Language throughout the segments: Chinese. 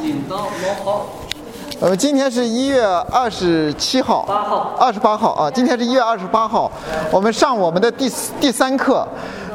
今天是1月27号，28号啊，今天是1月28号，我们上我们的第三课，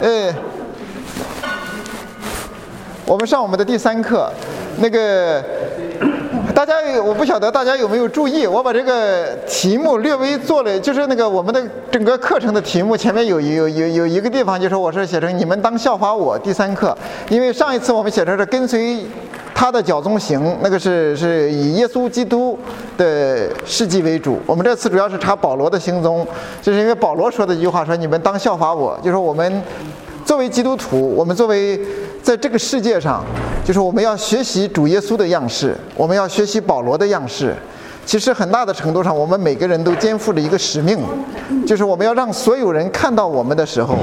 我们上我们的第三课，那个大家我不晓得大家有没有注意，我把这个题目略微做了，就是那个我们的整个课程的题目前面有一个地方，就是我是写成你们当效法我第三课，因为上一次我们写成是跟随他的脚踪行，那个是以耶稣基督的事迹为主。我们这次主要是查保罗的行踪，就是因为保罗说的一句话说你们当效法我，就是我们作为基督徒，我们作为在这个世界上，就是我们要学习主耶稣的样式，我们要学习保罗的样式。其实很大的程度上，我们每个人都肩负着一个使命，就是我们要让所有人看到我们的时候，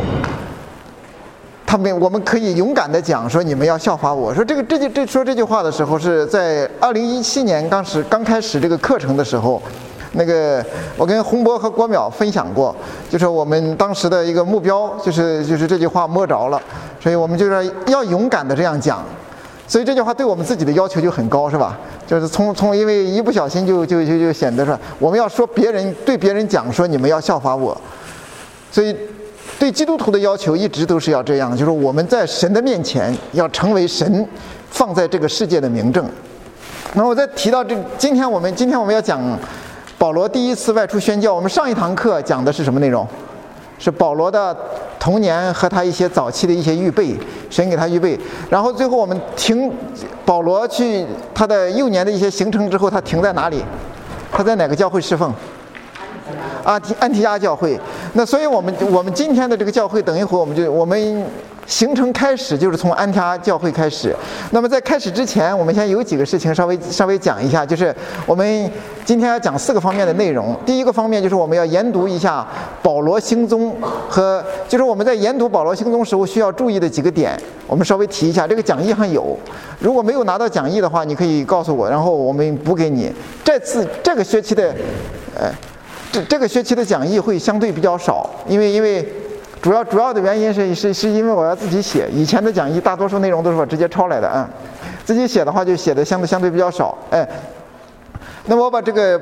我们可以勇敢地讲说你们要效法我。说说这句话的时候，是在2017年刚开始这个课程的时候，那个我跟洪博和郭淼分享过，就是我们当时的一个目标，就是这句话摸着了，所以我们就是要勇敢地这样讲。所以这句话对我们自己的要求就很高，是吧？就是因为一不小心就显得说我们要说对别人讲说你们要效法我，所以对基督徒的要求一直都是要这样，就是我们在神的面前要成为神放在这个世界的明证。然后我再提到今天我们要讲保罗第一次外出宣教。我们上一堂课讲的是什么内容？是保罗的童年和他一些早期的一些预备，神给他预备。然后最后我们保罗去他的幼年的一些行程之后，他停在哪里？他在哪个教会侍奉？安提阿教会。那所以我们今天的这个教会，等一会儿我们行程开始就是从安提阿教会开始。那么在开始之前，我们先有几个事情稍微讲一下，就是我们今天要讲4个方面的内容。第一个方面就是我们要研读一下保罗行踪，和就是我们在研读保罗行踪时候需要注意的几个点，我们稍微提一下。这个讲义上有，如果没有拿到讲义的话，你可以告诉我，然后我们补给你。这个学期的这个学期的讲义会相对比较少，因为主要的原因是因为我要自己写，以前的讲义大多数内容都是我直接抄来的啊，自己写的话就写的相对比较少。那么我把这个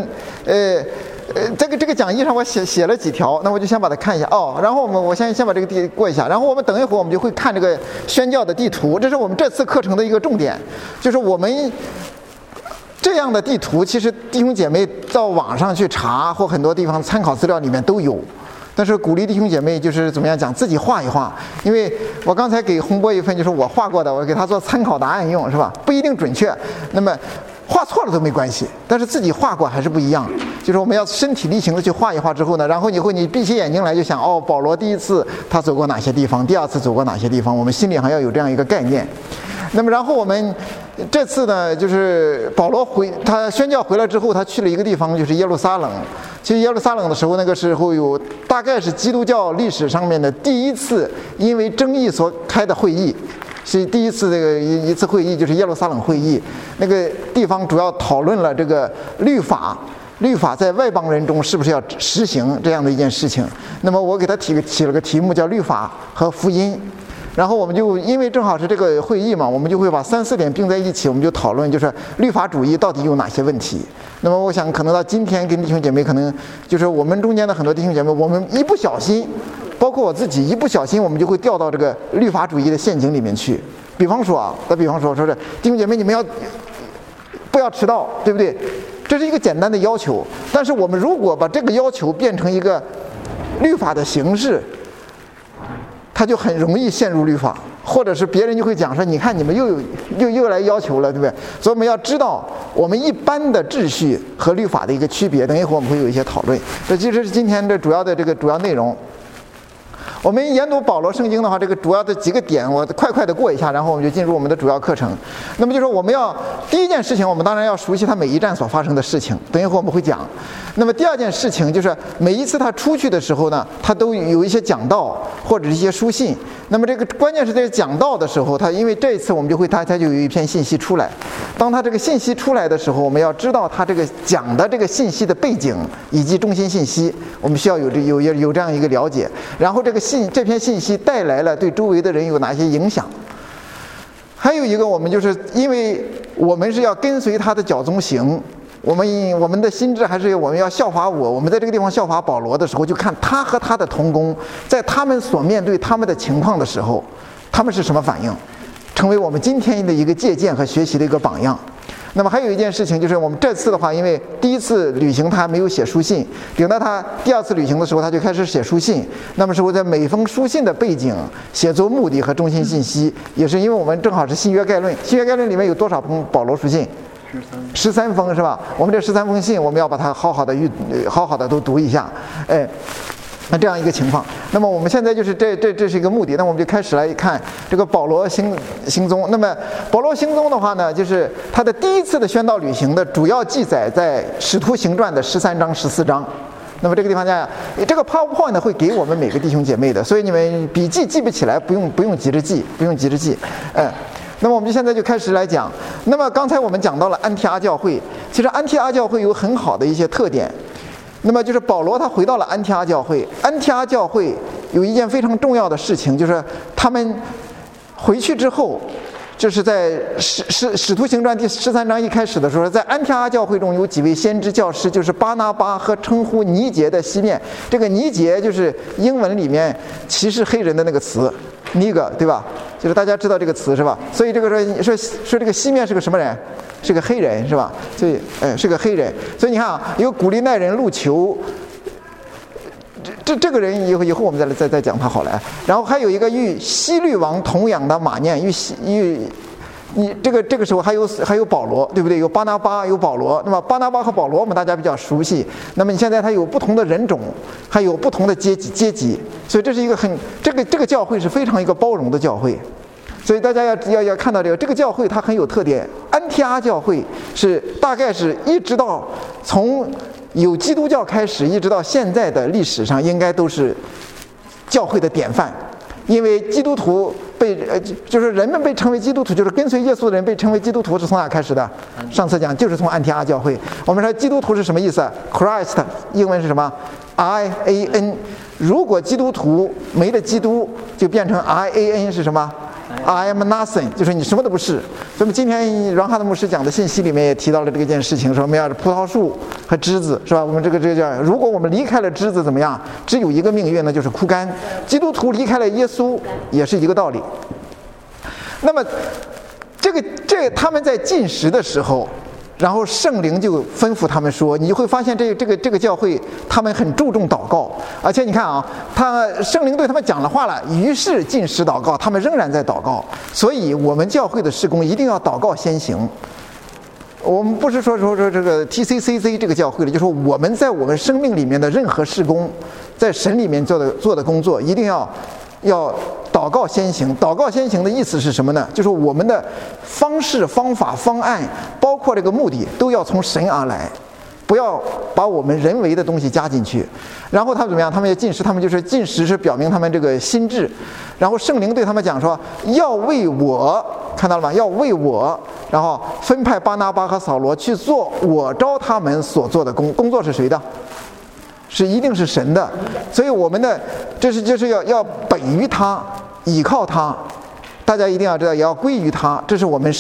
讲义上我写了几条，那我就先把它看一下然后我先把这个过一下，然后我们等一会儿我们就会看这个宣教的地图，这是我们这次课程的一个重点，就是我们这样的地图其实弟兄姐妹到网上去查或很多地方参考资料里面都有，但是鼓励弟兄姐妹就是怎么样讲，自己画一画。因为我刚才给洪博一份就是我画过的，我给他做参考答案用，是吧？不一定准确，那么画错了都没关系，但是自己画过还是不一样。就是我们要身体力行的去画一画之后呢，然后你闭起眼睛来就想保罗第一次他走过哪些地方，第二次走过哪些地方，我们心里还要有这样一个概念。那么然后我们这次呢，就是保罗他宣教回来之后，他去了一个地方，就是耶路撒冷。去耶路撒冷的时候，那个时候有大概是基督教历史上面的第一次因为争议所开的会议，是第一次一次会议，就是耶路撒冷会议。那个地方主要讨论了这个律法在外邦人中是不是要实行这样的一件事情。那么我给他起了个题目叫律法和福音。然后我们就因为正好是这个会议嘛，我们就会把3、4点并在一起，我们就讨论就是律法主义到底有哪些问题。那么我想可能到今天跟弟兄姐妹，可能就是我们中间的很多弟兄姐妹，我们一不小心，包括我自己一不小心，我们就会掉到这个律法主义的陷阱里面去。比方说说是弟兄姐妹，你们不要迟到，对不对？这是一个简单的要求，但是我们如果把这个要求变成一个律法的形式，他就很容易陷入律法，或者是别人就会讲说，你看你们又来要求了，对不对？所以我们要知道我们一般的秩序和律法的一个区别。等一会儿我们会有一些讨论，这其实是今天的主要内容。我们研读保罗圣经的话，这个主要的几个点我快的过一下，然后我们就进入我们的主要课程。那么就是我们第一件事情，我们当然要熟悉他每一站所发生的事情，等一会儿我们会讲。那么第二件事情就是每一次他出去的时候呢，他都有一些讲道或者是一些书信。那么这个关键是在讲道的时候，他因为这一次我们就会他就有一篇信息出来。当他这个信息出来的时候，我们要知道他这个讲的这个信息的背景以及中心信息，我们需要有这样一个了解。然后这篇信息带来了对周围的人有哪些影响。还有一个，我们就是因为我们是要跟随他的脚踪行。我们的心智还是我们要效法我们在这个地方效法保罗的时候，就看他和他的同工在他们所面对他们的情况的时候，他们是什么反应，成为我们今天的一个借鉴和学习的一个榜样。那么还有一件事情，就是我们这次的话，因为第一次旅行他还没有写书信，等到他第二次旅行的时候，他就开始写书信。那么是我在每封书信的背景、写作目的和中心信息，也是因为我们正好是新约概论。新约概论里面有多少封保罗书信？13封是吧？我们这13封信，我们要把它好好的都读一下，那这样一个情况。那么我们现在就是这是一个目的。那我们就开始来看这个保罗行踪。那么保罗行踪的话呢，就是他的第一次的宣道旅行的主要记载在《使徒行传》的13章、14章。那么这个地方呢，这个 PowerPoint 呢会给我们每个弟兄姐妹的，所以你们笔记记不起来，不用急着记，那么我们现在就开始来讲。那么刚才我们讲到了安提阿教会，其实安提阿教会有很好的一些特点。那么就是保罗他回到了安提阿教会，安提阿教会有一件非常重要的事情，就是他们回去之后，就是在使徒行传第13章一开始的时候，在安提阿教会中有几位先知教师，就是巴拿巴和称呼尼结的西面。这个尼结就是英文里面歧视黑人的那个词，nigger，对吧？就是大家知道这个词是吧？所以这个说这个西面是个什么人？是个黑人是吧？所以是个黑人。所以你看啊，有古利奈人路求，这个人以后我们再讲他好了。然后还有一个与西律王同养的马念，你这个时候还有保罗，对不对？有巴拿巴，有保罗。那么巴拿巴和保罗我们大家比较熟悉。那么你现在它有不同的人种，还有不同的阶级，所以这是一个这个教会是非常一个包容的教会。所以大家要看到这个教会它很有特点。安提阿教会是大概是一直到从有基督教开始，一直到现在的历史上，应该都是教会的典范。因为基督徒就是人们被称为基督徒，就是跟随耶稣的人被称为基督徒是从哪开始的？上次讲就是从安提阿教会。我们说基督徒是什么意思 ？Christ 英文是什么 ？I-A-N。如果基督徒没了基督，就变成 I-A-N 是什么？I am nothing， 就是你什么都不是。所以今天阮哈的牧师讲的信息里面也提到了这件事情，说我们要是葡萄树和枝子，是吧？我们这个叫，如果我们离开了枝子怎么样？只有一个命运，那就是枯干。基督徒离开了耶稣也是一个道理。那么他们在进食的时候，然后圣灵就吩咐他们说，你会发现这个教会他们很注重祷告，而且你看啊，圣灵对他们讲了话了，于是进食祷告，他们仍然在祷告。所以我们教会的事工一定要祷告先行。我们不是说这个 TCCC 这个教会的，就是说我们在我们生命里面的任何事工，在神里面做的工作，一定要祷告先行。祷告先行的意思是什么呢？就是我们的方式、方法、方案，包括这个目的，都要从神而来，不要把我们人为的东西加进去。然后他们怎么样？他们也进食，他们就是进食是表明他们这个心智。然后圣灵对他们讲说，要为我，看到了吗？要为我，然后分派巴拿巴和扫罗去做我召他们所做的工作是谁的？一定是神的。所以我们的就是要本于他，倚靠他，大家一定要知道，也要归于他。这是我们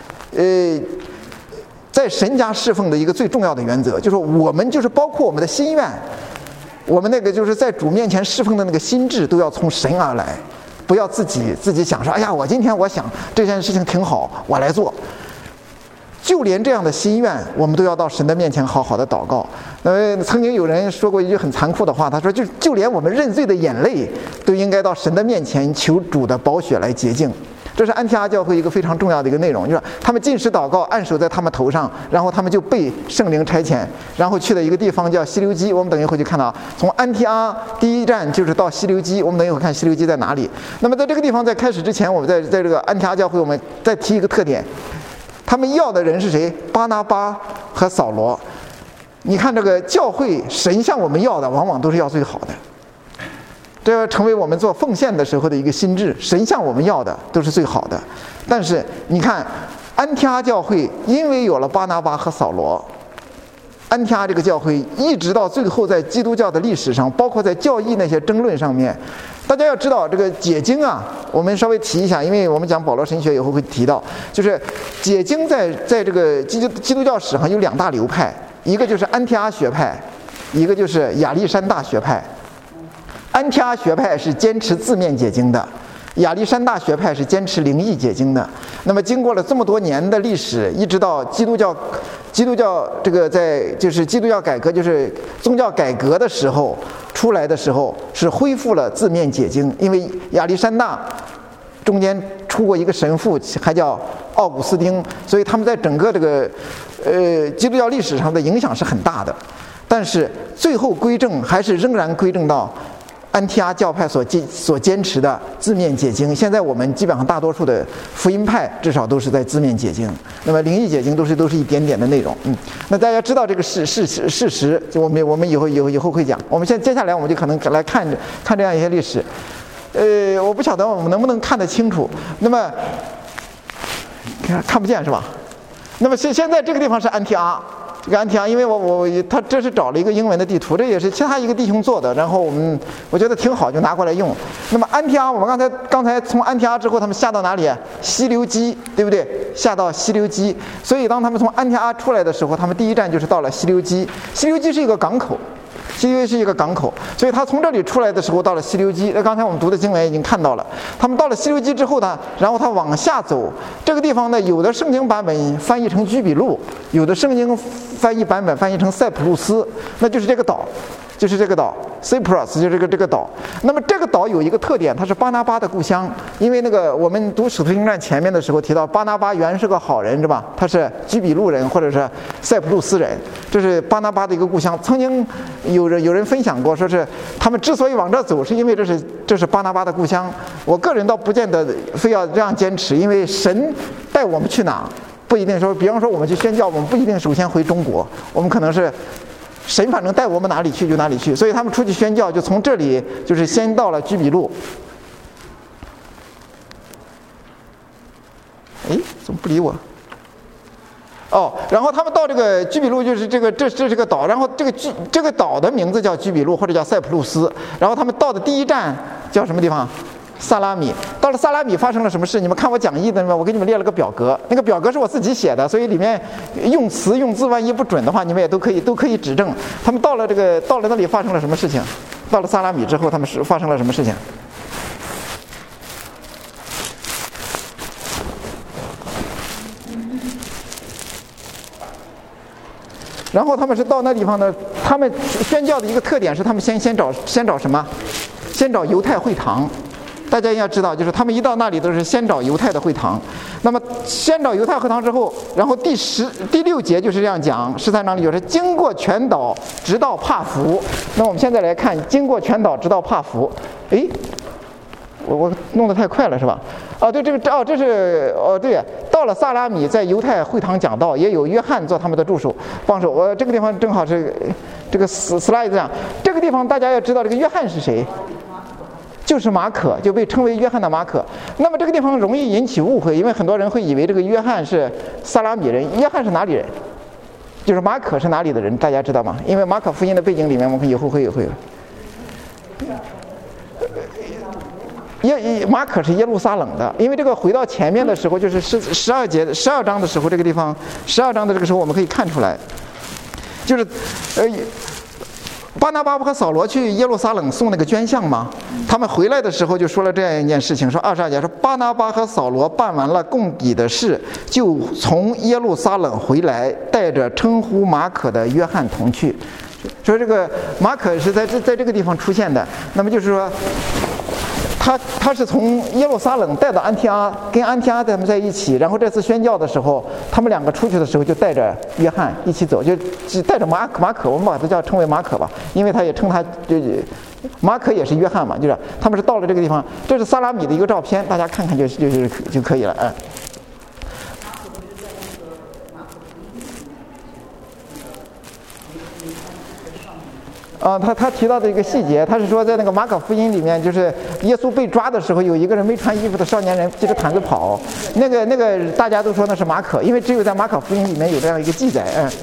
在神家侍奉的一个最重要的原则，就是我们就是包括我们的心愿，我们那个就是在主面前侍奉的那个心智都要从神而来，不要自己想说，哎呀，我今天我想这件事情挺好，我来做。就连这样的心愿，我们都要到神的面前好好的祷告。曾经有人说过一句很残酷的话，他说就连我们认罪的眼泪都应该到神的面前求主的宝血来洁净。这是安提阿教会一个非常重要的一个内容，就是他们禁食祷告，按手在他们头上，然后他们就被圣灵差遣，然后去了一个地方叫西流基。我们等一会就看到，从安提阿第一站就是到西流基。我们等一会看西流基在哪里。那么在这个地方在开始之前，我们在这个安提阿教会，我们再提一个特点，他们要的人是谁？巴拿巴和扫罗。你看这个教会，神向我们要的往往都是要最好的，这要成为我们做奉献的时候的一个心智。神向我们要的都是最好的。但是你看安提阿教会，因为有了巴拿巴和扫罗，安提阿这个教会一直到最后在基督教的历史上，包括在教义那些争论上面， 大家要知道这个解经啊，我们稍微提一下，因为我们讲保罗神学以后会提到，就是解经在这个基督教史上有2大流派，一个就是安提阿学派，一个就是亚历山大学派。安提阿学派是坚持字面解经的，亚历山大学派是坚持灵异解经的。那么经过了这么多年的历史，一直到基督教这个就是基督教改革，就是宗教改革的时候出来的时候，是恢复了字面解经。因为亚历山大中间出过一个神父，还叫奥古斯丁，所以他们在整个这个基督教历史上的影响是很大的。但是最后归正还是仍然归正到安提阿教派所坚持的字面解经。现在我们基本上大多数的福音派至少都是在字面解经，那么灵异解经都是一点点的内容。那大家知道这个事实，就我们以后会讲。我们接下来我们就可能来看这样一些历史。我不晓得我们能不能看得清楚。那么看不见是吧？那么现在这个地方是安提阿。这个安提阿，因为他这是找了一个英文的地图，这也是其他一个弟兄做的，然后我觉得挺好，就拿过来用。那么安提阿，我们刚才从安提阿之后，他们下到哪里？溪流基，对不对？下到溪流基。所以当他们从安提阿出来的时候，他们第一站就是到了溪流基。溪流基是一个港口。溪流基是一个港口，所以他从这里出来的时候到了溪流基。刚才我们读的经文已经看到了，他们到了溪流基之后呢，然后他往下走，这个地方呢，有的圣经版本翻译成居比路，有的圣经版本翻译成塞浦路斯，那就是这个岛。Cyprus 就是这个岛。那么这个岛有一个特点，它是巴拿巴的故乡。因为我们读《使徒行传》前面的时候提到，巴拿巴原是个好人，是吧？他是居比路人或者是塞浦路斯人，这是巴拿巴的一个故乡。曾经有人分享过，说是他们之所以往这走，是因为这是巴拿巴的故乡。我个人倒不见得非要这样坚持，因为神带我们去哪，不一定说，比方说我们去宣教，我们不一定首先回中国，我们可能是神反正带我们哪里去就哪里去，所以他们出去宣教就从这里就是先到了居比路。哎，怎么不理我？然后他们到这个居比路，就是这是个岛，然后这个岛的名字叫居比路或者叫塞浦路斯。然后他们到的第一站叫什么地方？萨拉米。到了萨拉米发生了什么事？你们看我讲义的，我给你们列了个表格，那个表格是我自己写的，所以里面用字万一不准的话，你们也都可以指正。他们到了那里发生了什么事情？到了萨拉米之后，他们发生了什么事情？然后他们是到那地方呢，他们宣教的一个特点是他们先找什么？先找犹太会堂。大家要知道，就是他们一到那里都是先找犹太的会堂。那么先找犹太会堂之后，然后第6节就是这样讲，13章里就是经过全岛直到帕福。那我们现在来看，经过全岛直到帕福。哎，我弄得太快了是吧？对，这是对，到了萨拉米，在犹太会堂讲道，也有约翰做他们的助手帮手。我这个地方正好是这个 slide 这样。这个地方大家要知道，这个约翰是谁？就是马可，就被称为约翰的马可。那么这个地方容易引起误会，因为很多人会以为这个约翰是萨拉米人。约翰是哪里人？就是马可是哪里的人？大家知道吗？因为马可福音的背景里面，我们以后会有。马可是耶路撒冷的，因为这个回到前面的时候，就是12章的时候，这个地方12章的这个时候，我们可以看出来，就是巴拿巴和扫罗去耶路撒冷送那个捐项嘛，他们回来的时候就说了这样一件事情，说22节说巴拿巴和扫罗办完了供给的事，就从耶路撒冷回来，带着称呼马可的约翰同去。说这个马可是在这个地方出现的，那么就是说他是从耶路撒冷带到安提阿，跟安提阿他们在一起，然后这次宣教的时候，他们两个出去的时候就带着约翰一起走，就带着马可，我们把它称为马可吧，因为他也称他马可也是约翰嘛，就是他们是到了这个地方，这是萨拉米的一个照片，大家看看就可以了，他提到的一个细节，他是说在那个马可福音里面，就是耶稣被抓的时候，有一个人没穿衣服的少年人系着毯子跑，那个大家都说那是马可，因为只有在马可福音里面有这样一个记载，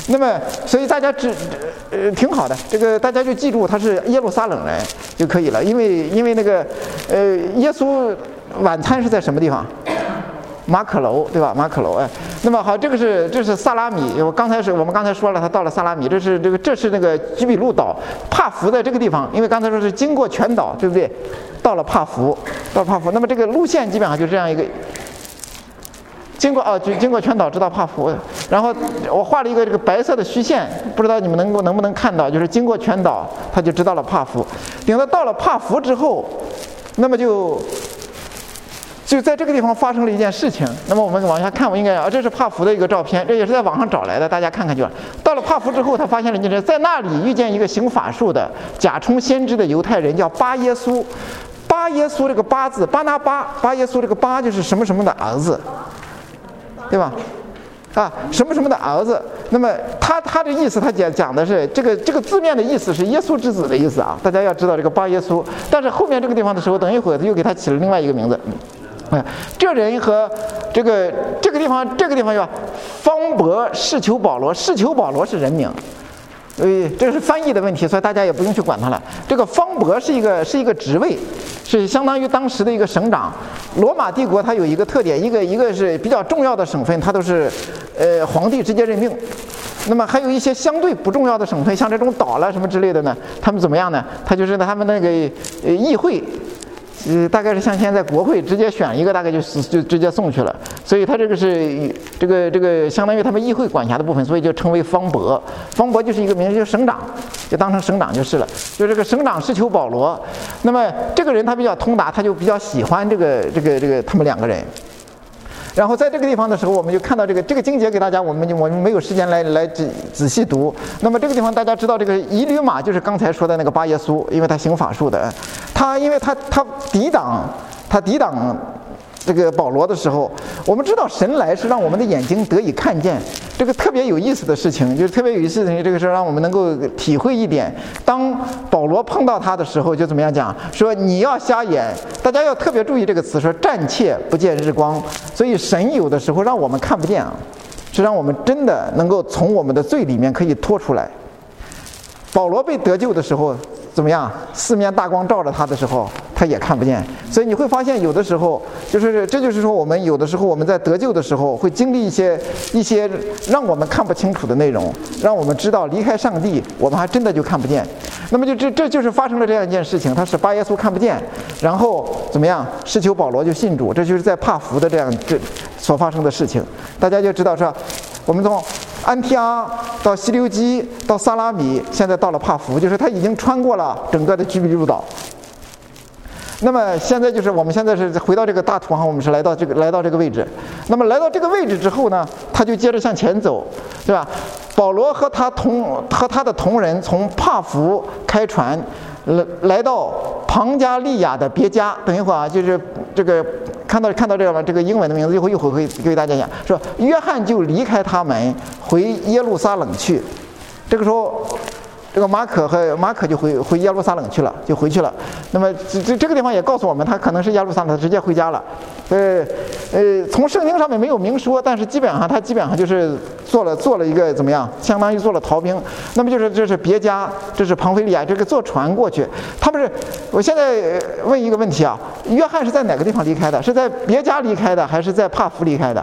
那么，所以大家挺好的，这个大家就记住他是耶路撒冷人就可以了，因为那个耶稣晚餐是在什么地方？马可楼，对吧？马可楼，哎，那么好，这是萨拉米。我们刚才说了，他到了萨拉米，这是那个居比路岛，帕福在这个地方，因为刚才说是经过全岛，对不对？到了帕福。那么这个路线基本上就这样一个，经过全岛直到帕福。然后我画了一个这个白色的虚线，不知道你们能不能看到，就是经过全岛，他就知道了帕福。等到了帕福之后，那么就在这个地方发生了一件事情。那么我们往下看，这是帕福的一个照片，这也是在网上找来的，大家看看就完。到了帕福之后，他发现了一件事，在那里遇见一个行法术的假充先知的犹太人，叫巴耶稣。巴耶稣这个巴字，巴拿巴，巴耶稣这个巴就是什么什么的儿子，对吧？什么什么的儿子。那么他的意思，他讲的是这个字面的意思是耶稣之子的意思啊。大家要知道这个巴耶稣，但是后面这个地方的时候，等一会儿他又给他起了另外一个名字。这人和这个地方叫方伯士求保罗，士求保罗是人名。这是翻译的问题，所以大家也不用去管他了。这个方伯是一个职位，是相当于当时的一个省长。罗马帝国它有一个特点，一个是比较重要的省份，它都是皇帝直接任命。那么还有一些相对不重要的省份，像这种岛了什么之类的呢，他们怎么样呢？他就是他们那个议会。大概是像现在国会直接选一个，大概就直接送去了，所以他这个是这个相当于他们议会管辖的部分，所以就称为方伯。方伯就是一个名字，就是省长，就当成省长就是了。就这个省长是求保罗，那么这个人他比较通达，他就比较喜欢这个他们两个人。然后在这个地方的时候，我们就看到这个经节给大家，我们没有时间来仔细读。那么这个地方大家知道，这个以吕马就是刚才说的那个巴耶稣，因为他行法术的，因为他抵挡这个保罗的时候，我们知道神来是让我们的眼睛得以看见，这个特别有意思的事情，就是特别有意思的事情，这个是让我们能够体会一点。当保罗碰到他的时候，就怎么样讲，说你要瞎眼，大家要特别注意这个词，说暂且不见日光。所以神有的时候让我们看不见啊，是让我们真的能够从我们的罪里面可以脱出来。保罗被得救的时候怎么样？四面大光照着他的时候，他也看不见。所以你会发现，有的时候这就是说，我们有的时候我们在得救的时候，会经历一些让我们看不清楚的内容，让我们知道离开上帝，我们还真的就看不见。那么这就是发生了这样一件事情，他使巴耶稣看不见，然后怎么样？施求保罗就信主，这就是在帕福的这所发生的事情。大家就知道说，我们从安提阿到西流基到萨拉米，现在到了帕福，就是他已经穿过了整个的居比路岛。那么现在我们现在是回到这个大图上，我们是来到这个位置。那么来到这个位置之后呢，他就接着向前走，对吧？保罗和他的同人从帕福开船来到庞加利亚的别家。等一会儿啊，就是这个看到这个吗？这个英文的名字一会儿会给大家讲，说约翰就离开他们回耶路撒冷去。这个时候，这个马可就回耶路撒冷去了，就回去了。那么这个地方也告诉我们，他可能是耶路撒冷直接回家了。从圣经上面没有明说，但是他基本上就是做了一个怎么样，相当于做了逃兵。那么这是别家，这是庞菲利亚，这个坐船过去。我现在问一个问题啊，约翰是在哪个地方离开的？是在别家离开的，还是在帕福离开的？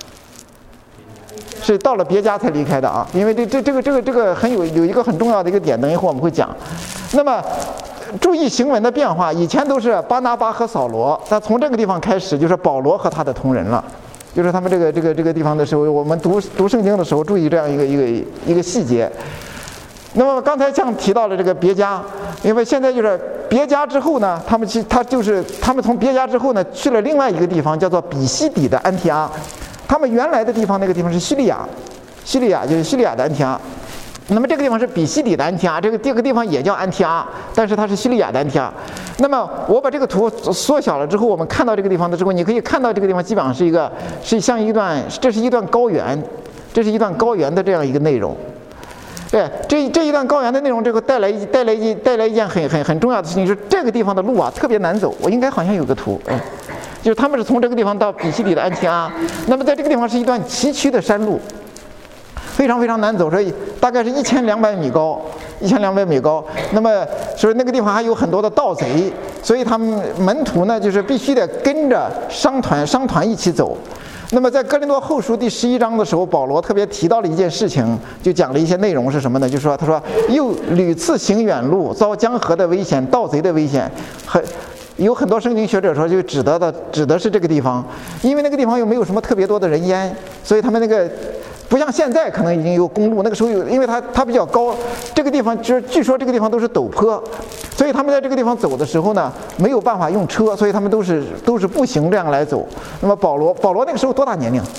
是到了别家才离开的啊，因为这个有一个很重要的一个点，等一会儿我们会讲。那么注意行文的变化，以前都是巴拿巴和扫罗，但从这个地方开始就是保罗和他的同人了。就是他们这个地方的时候，我们读圣经的时候注意这样一个细节。那么刚才像提到了这个别家，因为现在就是别家之后呢，他们从别家之后呢去了另外一个地方，叫做比西底的安提阿。他们原来的地方那个地方是叙利亚就是叙利亚的安提阿。那么这个地方是比西底的安提阿，这个地方也叫安提阿，但是它是叙利亚的安提阿。那么我把这个图缩小了之后，我们看到这个地方的时候，你可以看到这个地方基本上这是一段高原，这是一段高原的这样一个内容。对，这一段高原的内容，这个带来一件很重要的事情，就是这个地方的路啊特别难走。我应该好像有个图，就是他们是从这个地方到比西底的安提阿，那么在这个地方是一段崎岖的山路。 非常非常难走，所以大概是1200米高，1200米高。那么所以那个地方还有很多的盗贼，所以他们门徒呢就是必须得跟着商团一起走。那么在哥林多后书第11章的时候，保罗特别提到了一件事情，就讲了一些内容是什么呢？就是说他说又屡次行远路，遭江河的危险、盗贼的危险，有很多圣经学者说就指的是这个地方，因为那个地方又没有什么特别多的人烟，所以他们那个不像现在可能已经有公路，那个时候因为它比较高，这个地方据说这个地方都是陡坡，所以他们在这个地方走的时候呢，没有办法用车，所以他们都是步行这样来走。那么保罗那个时候多大年龄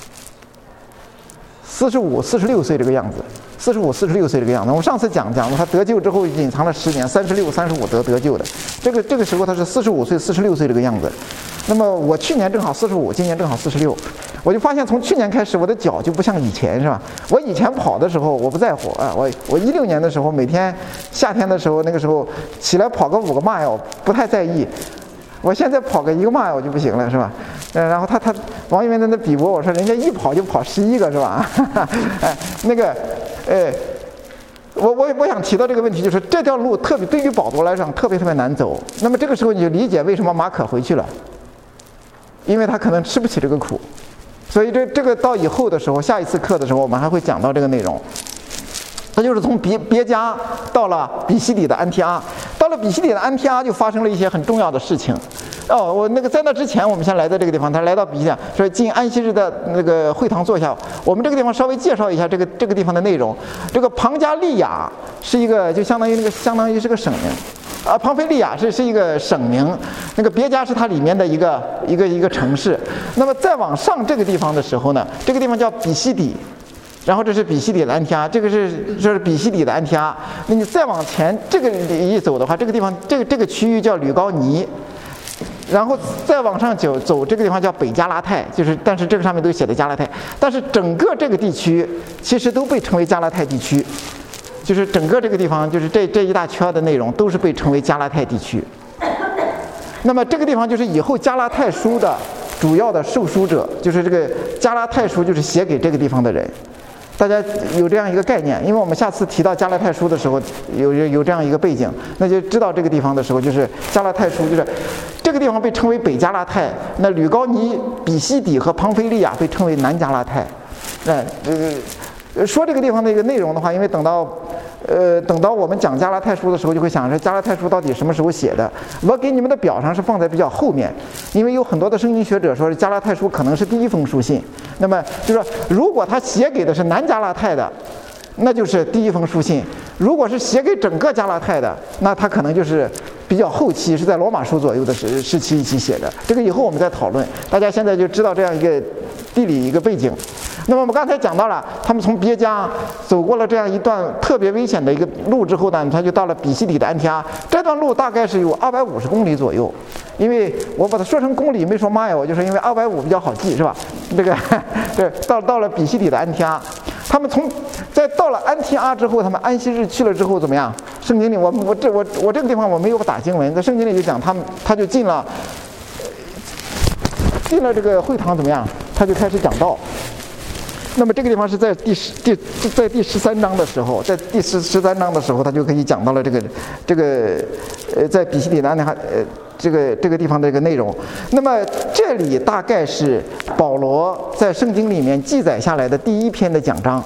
？45、46岁这个样子，45、46岁这个样子。我上次讲了，他得救之后隐藏了10年，36、35得救的。这个时候他是45岁、46岁这个样子。那么我去年正好45，今年正好46。我就发现从去年开始，我的脚就不像以前，是吧？我以前跑的时候我不在乎啊，我16年的时候每天夏天的时候，那个时候起来跑个5个mile不太在意。我现在跑个1个mile就不行了，是吧？然后他王一鸣在那比我说人家一跑就跑11个，是吧？我想提到这个问题，就是这条路特别对于保罗来讲特别难走。那么这个时候你就理解为什么马可回去了，因为他可能吃不起这个苦。所以这个到以后的时候，下一次课的时候我们还会讲到这个内容。他就是从别迦到了比西底的安提阿，到了比西底的安提阿就发生了一些很重要的事情。我在那之前，我们先来到这个地方，他来到比西底，说进安息日的那个会堂坐下。我们这个地方稍微介绍一下这个地方的内容。这个庞加利亚是一个就相当于是个省名。庞菲利亚是一个省名，那个别迦是它里面的一个城市。那么再往上这个地方的时候呢，这个地方叫比西底，然后这是比西底的安提阿，这是比西底的安提阿。那你再往前这个一走的话，这个地方这个区域叫吕高尼，然后再往上走这个地方叫北加拉太，但是这个上面都写的加拉太，但是整个这个地区其实都被称为加拉太地区。就是整个这个地方，就是这一大圈的内容都是被称为加拉太地区。那么这个地方就是以后加拉太书的主要的受书者，就是这个加拉太书就是写给这个地方的人。大家有这样一个概念，因为我们下次提到加拉太书的时候有这样一个背景，那就知道这个地方的时候，就是加拉太书就是这个地方被称为北加拉太，那吕高尼、比西底和庞菲利亚被称为南加拉太。说这个地方的一个内容的话，因为等到我们讲加拉太书的时候，就会想着加拉太书到底什么时候写的。我给你们的表上是放在比较后面，因为有很多的圣经学者说加拉太书可能是第一封书信。那么就是说，如果他写给的是南加拉太的，那就是第一封书信；如果是写给整个加拉太的，那他可能就是比较后期，是在罗马书左右的时期一起写的。这个以后我们再讨论。大家现在就知道这样一个地理一个背景。那么我们刚才讲到了，他们从别迦走过了这样一段特别危险的一个路之后呢，他就到了比西底的安提阿。这段路大概是有250公里左右，因为我把它说成公里没说mile，就是因为250比较好记，是吧？对，到了比西底的安提阿，他们在到了安提阿之后，他们安息日去了之后怎么样？圣经里我这个地方我没有打经文，在圣经里就讲他就进了这个会堂怎么样？他就开始讲道。那么这个地方是在第13章的时候，在第13章的时候，他就可以讲到了这个在比西底的安提阿这个地方的这个内容。那么这里大概是保罗在圣经里面记载下来的第一篇的讲章。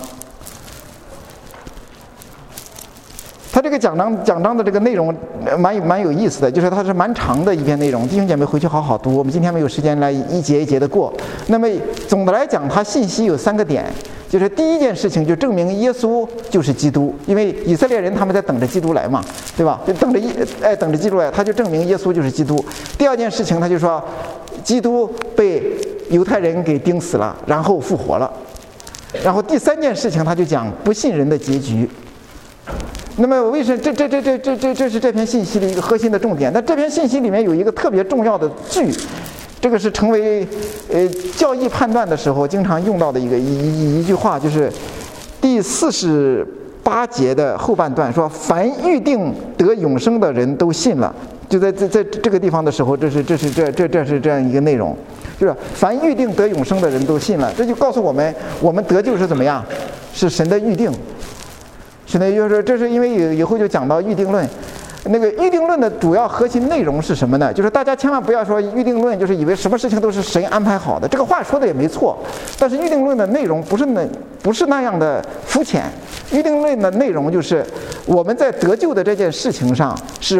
他这个讲章的这个内容蛮有意思的，就是它是蛮长的一篇内容，弟兄姐妹回去好好读，我们今天没有时间来一节一节的过。那么总的来讲，它信息有3个点，就是第一件事情就证明耶稣就是基督，因为以色列人他们在等着基督来嘛，对吧？就等着基督来，他就证明耶稣就是基督。第二件事情他就说基督被犹太人给钉死了，然后复活了。然后第3件事情他就讲不信人的结局。那么为什么这是这篇信息的一个核心的重点？那这篇信息里面有一个特别重要的句，这个是成为教义判断的时候经常用到的一句话，就是第48节的后半段说：“凡预定得永生的人都信了。”就在这个地方的时候，这是这样一个内容，就是凡预定得永生的人都信了。这就告诉我们，我们得救是怎么样？ 是神的预定。神的就是这是因为以后就讲到预定论。那个预定论的主要核心内容是什么呢？就是大家千万不要说预定论就是以为什么事情都是神安排好的，这个话说的也没错。但是预定论的内容不是那样的肤浅。预定论的内容就是我们在得救的这件事情上是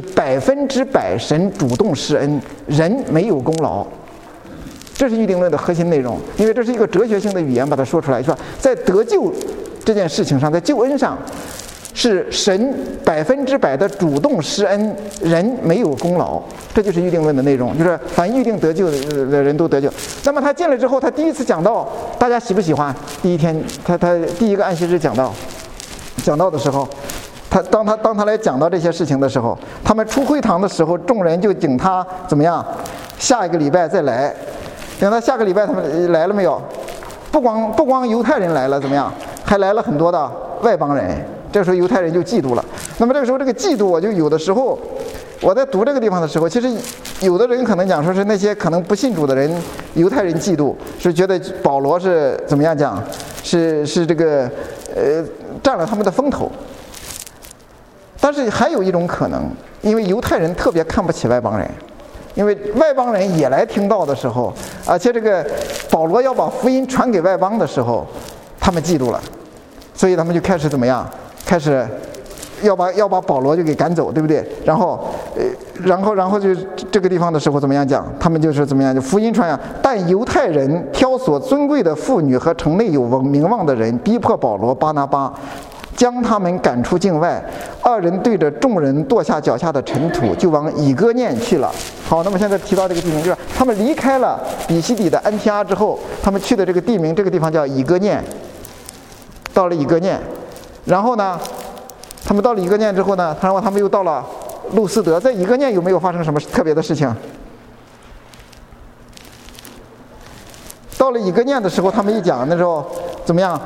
100%神主动施恩，人没有功劳。这是预定论的核心内容，因为这是一个哲学性的语言把它说出来，说在得救这件事情上，在救恩上。是神100%的主动施恩，人没有功劳，这就是预定论的内容，就是凡预定得救的人都得救。那么他进来之后，他第一次讲道，大家喜不喜欢？第一天，他第一个安息日讲道的时候，当他来讲到这些事情的时候，他们出会堂的时候，众人就请他怎么样？下一个礼拜再来。等他下个礼拜他们来了没有？不光犹太人来了，怎么样？还来了很多的外邦人。这时候犹太人就嫉妒了。那么这个时候这个嫉妒，我就有的时候我在读这个地方的时候，其实有的人可能讲说是那些可能不信主的人，犹太人嫉妒，是觉得保罗是怎么样讲，是这个占了他们的风头。但是还有一种可能，因为犹太人特别看不起外邦人，因为外邦人也来听道的时候，而且这个保罗要把福音传给外邦的时候，他们嫉妒了，所以他们就开始怎么样？开始要把保罗就给赶走，对不对？然后就这个地方的时候怎么样讲？他们就是怎么样？就福音传扬，但犹太人挑所尊贵的妇女和城内有名望的人，逼迫保罗、巴拿巴，将他们赶出境外。二人对着众人跺下脚下的尘土，就往以哥念去了。好，那么现在提到这个地名，就是他们离开了比西底的安提阿之后，他们去的这个地名，这个地方叫以哥念。到了以哥念。然后呢，他们到了以哥念之后呢，然后他们又到了路斯德。在以哥念有没有发生什么特别的事情？到了以哥念的时候，他们一讲那时候怎么样？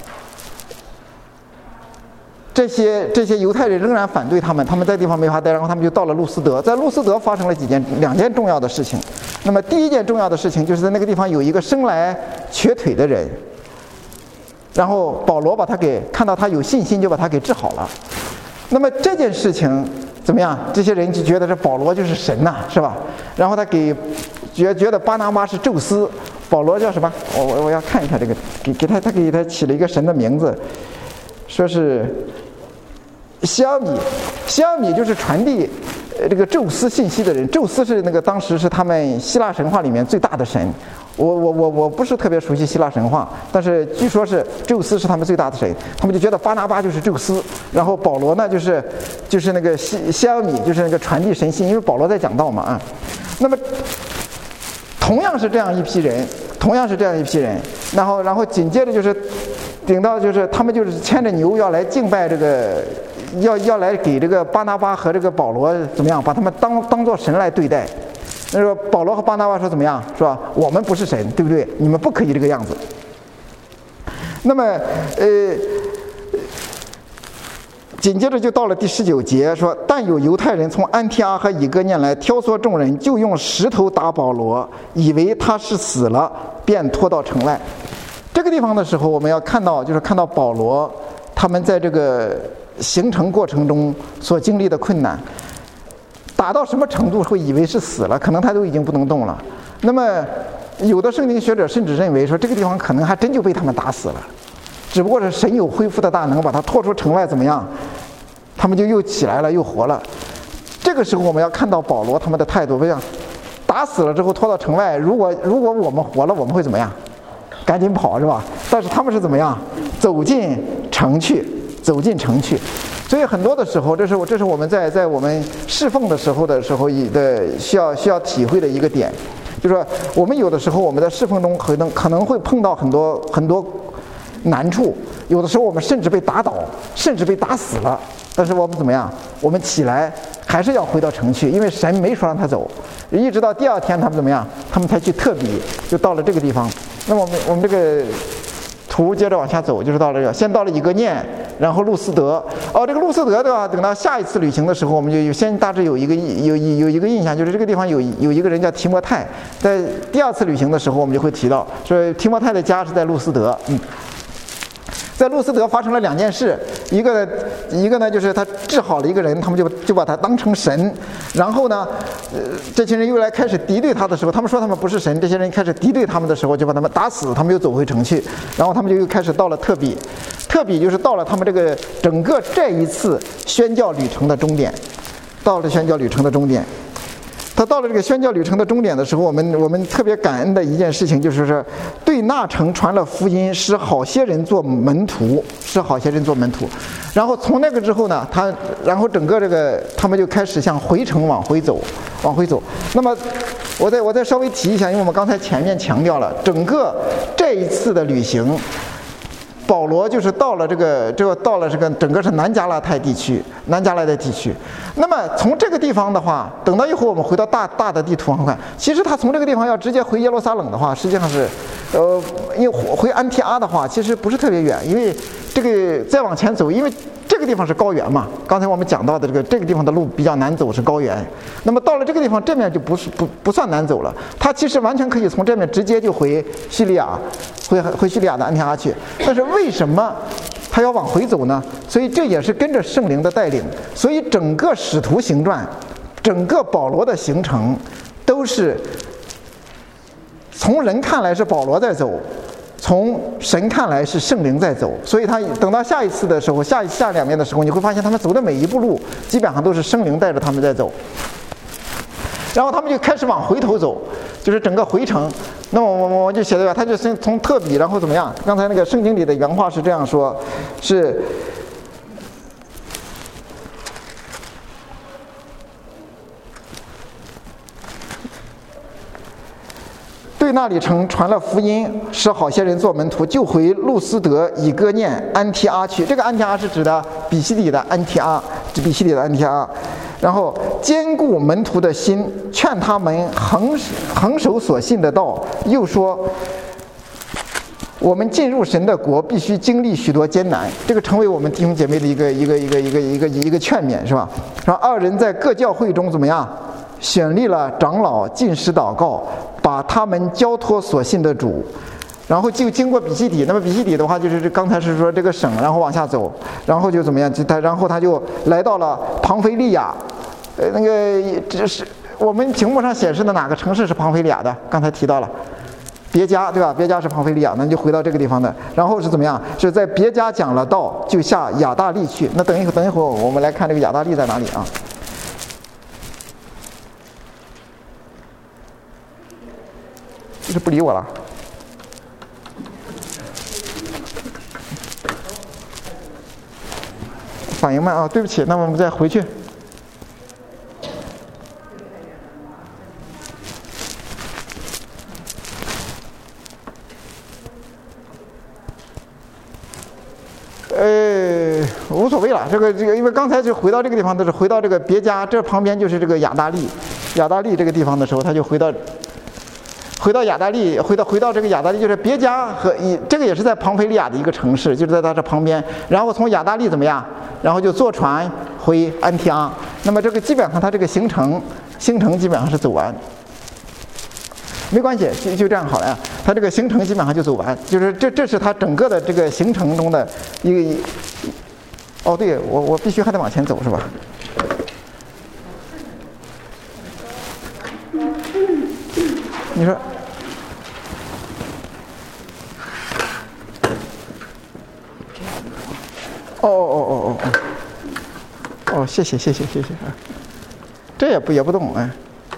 这些犹太人仍然反对他们，他们在地方没法待，然后他们就到了路斯德。在路斯德发生了两件重要的事情。那么第一件重要的事情就是在那个地方有一个生来瘸腿的人。然后保罗把他看到他有信心，就把他给治好了。那么这件事情怎么样？这些人就觉得这保罗就是神呐，是吧？然后他觉得巴拿巴是宙斯，保罗叫什么？我要看一下这个，他给他起了一个神的名字，说是西奥米就是传递这个宙斯信息的人。宙斯是那个当时是他们希腊神话里面最大的神。我不是特别熟悉希腊神话，但是据说是宙斯是他们最大的神，他们就觉得巴拿巴就是宙斯，然后保罗呢就是那个西奥米，就是那个传递神信，因为保罗在讲道嘛啊。那么同样是这样一批人，然后紧接着就是顶到就是他们就是牵着牛要来敬拜这个，要来给这个巴拿巴和这个保罗怎么样，把他们当作神来对待。那说保罗和巴拿巴说怎么样？说我们不是神，对不对？你们不可以这个样子。那么紧接着就到了第19节，说但有犹太人从安提阿和以哥念来，挑唆众人，就用石头打保罗，以为他是死了，便拖到城外。这个地方的时候，我们要看到保罗他们在这个行程过程中所经历的困难。打到什么程度会以为是死了，可能他都已经不能动了。那么有的圣经学者甚至认为说这个地方可能还真就被他们打死了，只不过是神有恢复的大能，把他拖出城外怎么样，他们就又起来了，又活了。这个时候我们要看到保罗他们的态度，不像打死了之后拖到城外，如果我们活了，我们会怎么样？赶紧跑，是吧？但是他们是怎么样？走进城去。所以很多的时候，这是我们在我们侍奉的时候的需要体会的一个点，就是说我们有的时候我们在侍奉中可能会碰到很多难处，有的时候我们甚至被打倒，甚至被打死了，但是我们怎么样？我们起来还是要回到城去，因为神没说让他走，一直到第二天他们怎么样？他们才去特比，就到了这个地方。那么我们这个图接着往下走，就是到了先到了以哥念，然后路斯德。这个路斯德的话，等到下一次旅行的时候，我们就先大致有一个印象，就是这个地方有一个人叫提摩太。在第二次旅行的时候，我们就会提到说提摩太的家是在路斯德。 在路斯德发生了2件事，一个呢就是他治好了一个人，他们就把他当成神，然后呢，这群人又来开始敌对他的时候，他们说他们不是神，这些人开始敌对他们的时候，就把他们打死，他们又走回城去，然后他们就又开始到了特比就是到了他们这个整个这一次宣教旅程的终点，到了宣教旅程的终点。他到了这个宣教旅程的终点的时候，我们特别感恩的一件事情，就是说对那城传了福音，使好些人做门徒，然后从那个之后呢，然后整个这个他们就开始向回城往回走。那么我再稍微提一下，因为我们刚才前面强调了，整个这一次的旅行，保罗就是到了这个整个是南加拉太地区。那么从这个地方的话，等到一会儿我们回到大的地图上看，其实他从这个地方要直接回耶路撒冷的话，实际上是，因为回安提阿的话，其实不是特别远，因为这个再往前走，因为这个地方是高原嘛，刚才我们讲到的这个地方的路比较难走，是高原。那么到了这个地方，这面就不算难走了，它其实完全可以从这面直接就回叙利亚，回叙利亚的安提阿去。但是为什么他要往回走呢？所以这也是跟着圣灵的带领，所以整个使徒行传，整个保罗的行程，都是从人看来是保罗在走，从神看来是圣灵在走。所以他等到下一次的时候，下2面的时候，你会发现他们走的每一步路，基本上都是圣灵带着他们在走。然后他们就开始往回头走，就是整个回程。那么我就写的他就是从特比，然后怎么样？刚才那个圣经里的原话是这样说，是对那里城传了福音，使好些人做门徒，就回路斯德、以哥念、安提阿去。这个安提阿是指的比西底的安提阿，然后坚固门徒的心，劝他们恒守所信的道。又说，我们进入神的国，必须经历许多艰难。这个成为我们弟兄姐妹的一个劝勉，是吧？然后2人在各教会中怎么样？选立了长老，禁食祷告，把他们交托所信的主。然后就经过比西底，那么比西底的话就是刚才是说这个省，然后往下走，然后就怎么样？然后他就来到了庞菲利亚。那个这是我们屏幕上显示的哪个城市是庞菲利亚的？刚才提到了别家，对吧？别家是庞菲利亚，那就回到这个地方的。然后是怎么样？是在别家讲了道，就下亚大利去。那等一会儿我们来看这个亚大利在哪里啊？这是不理我了。反应慢啊，对不起，那我们再回去。无所谓了，这个，因为刚才就回到这个地方的时候，回到这个别家，这旁边就是这个亚大利这个地方的时候，他就回到亚大利，回到这个亚大利，就是别家和这个也是在庞菲利亚的一个城市，就是在它这旁边。然后从亚大利怎么样？然后就坐船回安提阿。那么这个基本上它这个行程基本上是走完。没关系，就这样好了呀。它这个行程基本上就走完，就是这是它整个的这个行程中的一个。哦，对，我必须还得往前走，是吧？你说。哦，谢谢啊，这也不动哎。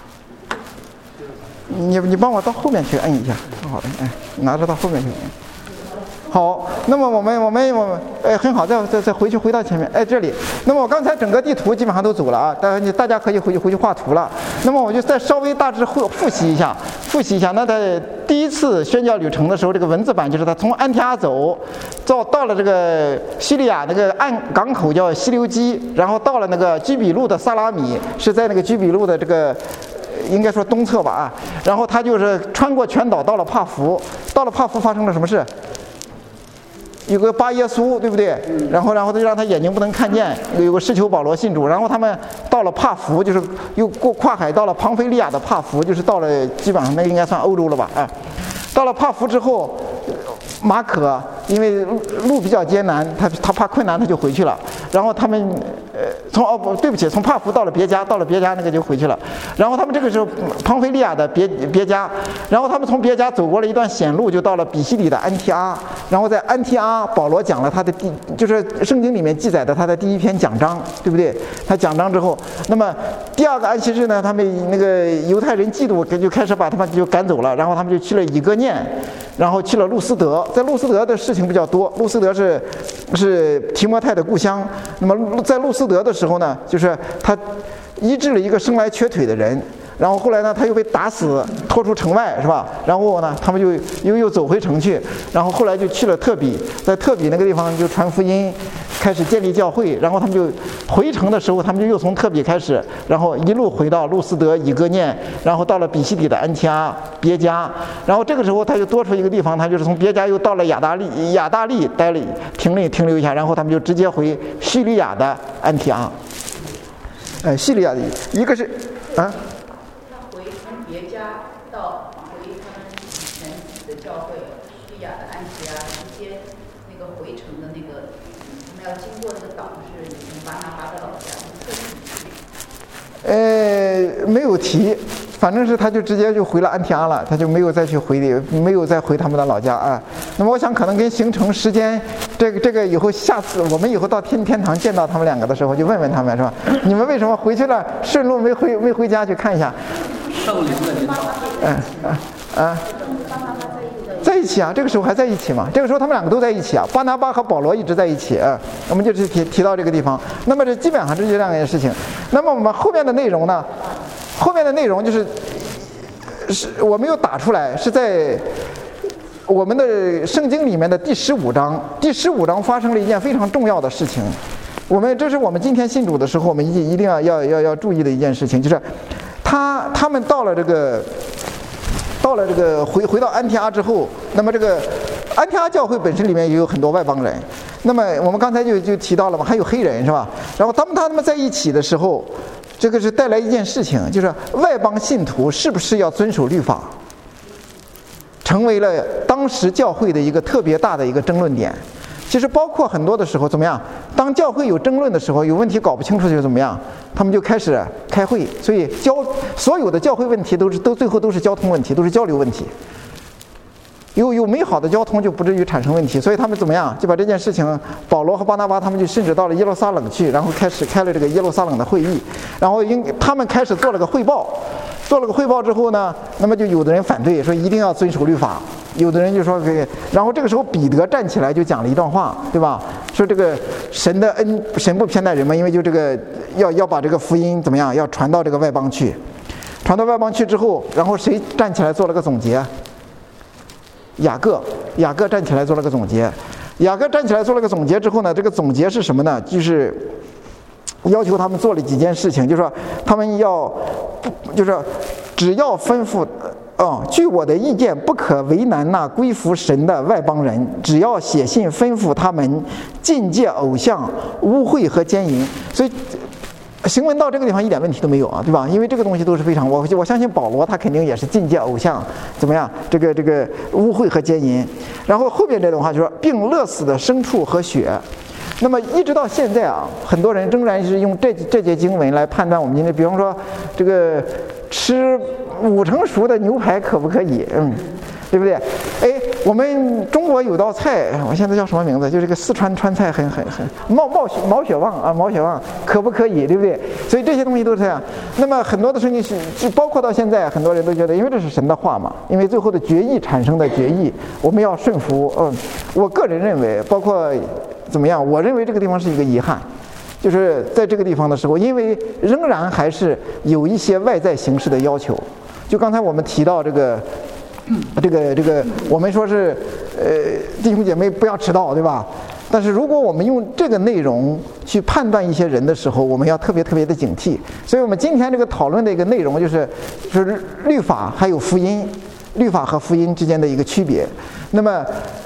你帮我到后面去摁一下，好的，哎，拿着到后面去摁。好，那么我们很好，再回到前面，这里。那么我刚才整个地图基本上都走了啊，大家可以回去画图了。那么我就再稍微大致复习一下。那在第一次宣教旅程的时候，这个文字版就是他从安提阿走，到了这个叙利亚那个港口叫西流基，然后到了那个居比路的萨拉米，是在那个居比路的这个。应该说东侧吧啊，然后他就是穿过全岛到了帕福，发生了什么事？有个巴耶稣，对不对？然后他就让他眼睛不能看见，有个施求保罗信主，然后他们到了帕福，就是又跨海到了庞菲利亚的帕福，就是到了基本上那应该算欧洲了吧啊。到了帕福之后， 马可因为路比较艰难，他怕困难，他就回去了。然后他们从帕福到了别家那个就回去了。然后他们这个时候庞菲利亚的别家，然后他们从别家走过了一段险路，就到了比西里的安提阿。然后在安提阿，保罗讲了他的就是圣经里面记载的他的第一篇讲章，对不对？他讲章之后，那么第二个安息日呢，他们那个犹太人嫉妒，就开始把他们就赶走了。然后他们就去了以哥念，然后去了路斯德。在路斯德的事情比较多，路斯德是提摩太的故乡。那么在路斯德的时候呢，就是他医治了一个生来瘸腿的人，然后后来呢他又被打死，拖出城外，是吧？然后呢他们就又走回城去，然后后来就去了特比，在特比那个地方就传福音，开始建立教会。然后他们就回城的时候，他们就又从特比开始，然后一路回到路斯德、以哥念，然后到了比西底的安提阿、别家。然后这个时候他就多出一个地方，他就是从别家又到了亚大利停留一下，然后他们就直接回叙利亚的安提阿。叙利亚的一个是啊。 他回从别家到回他们以前自己的教会叙利亚的安提阿，直接那个回程的那个，他们要经过那个岛是从巴拿巴的老家， 没有提，反正是他就直接就回了安提阿了，他就没有再回他们的老家啊。那么我想可能跟行程时间，这个以后下次我们以后到天堂见到他们两个的时候，就问问他们是吧？你们为什么回去了，顺路没回家去看一下？ 圣灵的引导。 在一起啊，这个时候还在一起嘛？这个时候他们两个都在一起啊，巴拿巴和保罗一直在一起啊。我们就是提到这个地方。那么这基本上这就两件事情。那么我们后面的内容呢？后面的内容是我没有打出来，是在我们的圣经里面的第15章。第15章发生了一件非常重要的事情。这是我们今天信主的时候，我们一定要注意的一件事情，就是他们到了这个回到安提阿之后，那么这个安提阿教会本身里面也有很多外邦人。那么我们刚才就提到了嘛，还有黑人是吧？然后他们在一起的时候，这个是带来一件事情，就是外邦信徒是不是要遵守律法，成为了当时教会的一个特别大的一个争论点。其实包括很多的时候怎么样，当教会有争论的时候，有问题搞不清楚就怎么样，他们就开始开会。所以所有的教会问题最后都是交通问题，都是交流问题。有美好的交通就不至于产生问题。所以他们怎么样就把这件事情，保罗和巴拿巴他们就甚至到了耶路撒冷去，然后开了这个耶路撒冷的会议，然后他们开始做了个汇报。做了个汇报之后呢，那么就有的人反对说一定要遵守律法，有的人就说可以。然后这个时候彼得站起来就讲了一段话，对吧？说这个神的恩，神不偏待人嘛，因为就这个要把这个福音怎么样，要传到这个外邦去。传到外邦去之后，然后谁站起来做了个总结？雅各站起来做了个总结。雅各站起来做了个总结之后呢，这个总结是什么呢？就是要求他们做了几件事情，就是说他们就是只要吩咐据我的意见，不可为难那归服神的外邦人，只要写信吩咐他们禁戒偶像、污秽和奸淫。所以行文到这个地方一点问题都没有啊，对吧？因为这个东西都是非常，我相信保罗他肯定也是禁戒偶像，怎么样？这个污秽和奸淫。然后后边这段话就说，并勒死的牲畜和血。那么一直到现在啊，很多人仍然是用这节经文来判断我们今天，比方说这个吃5成熟的牛排可不可以？对不对？我们中国有道菜，我现在叫什么名字？就这个四川川菜，很毛血旺啊，毛血旺可不可以？对不对？所以这些东西都是这样。那么很多的事情是包括到现在，很多人都觉得，因为这是神的话嘛，因为最后的决议产生的决议，我们要顺服。我个人认为，包括怎么样？我认为这个地方是一个遗憾，就是在这个地方的时候，因为仍然还是有一些外在形式的要求。就刚才我们提到这个，我们说是弟兄姐妹不要迟到，对吧？但是如果我们用这个内容去判断一些人的时候，我们要特别的警惕。所以我们今天这个讨论的一个内容就是律法还有福音，律法和福音之间的一个区别。那么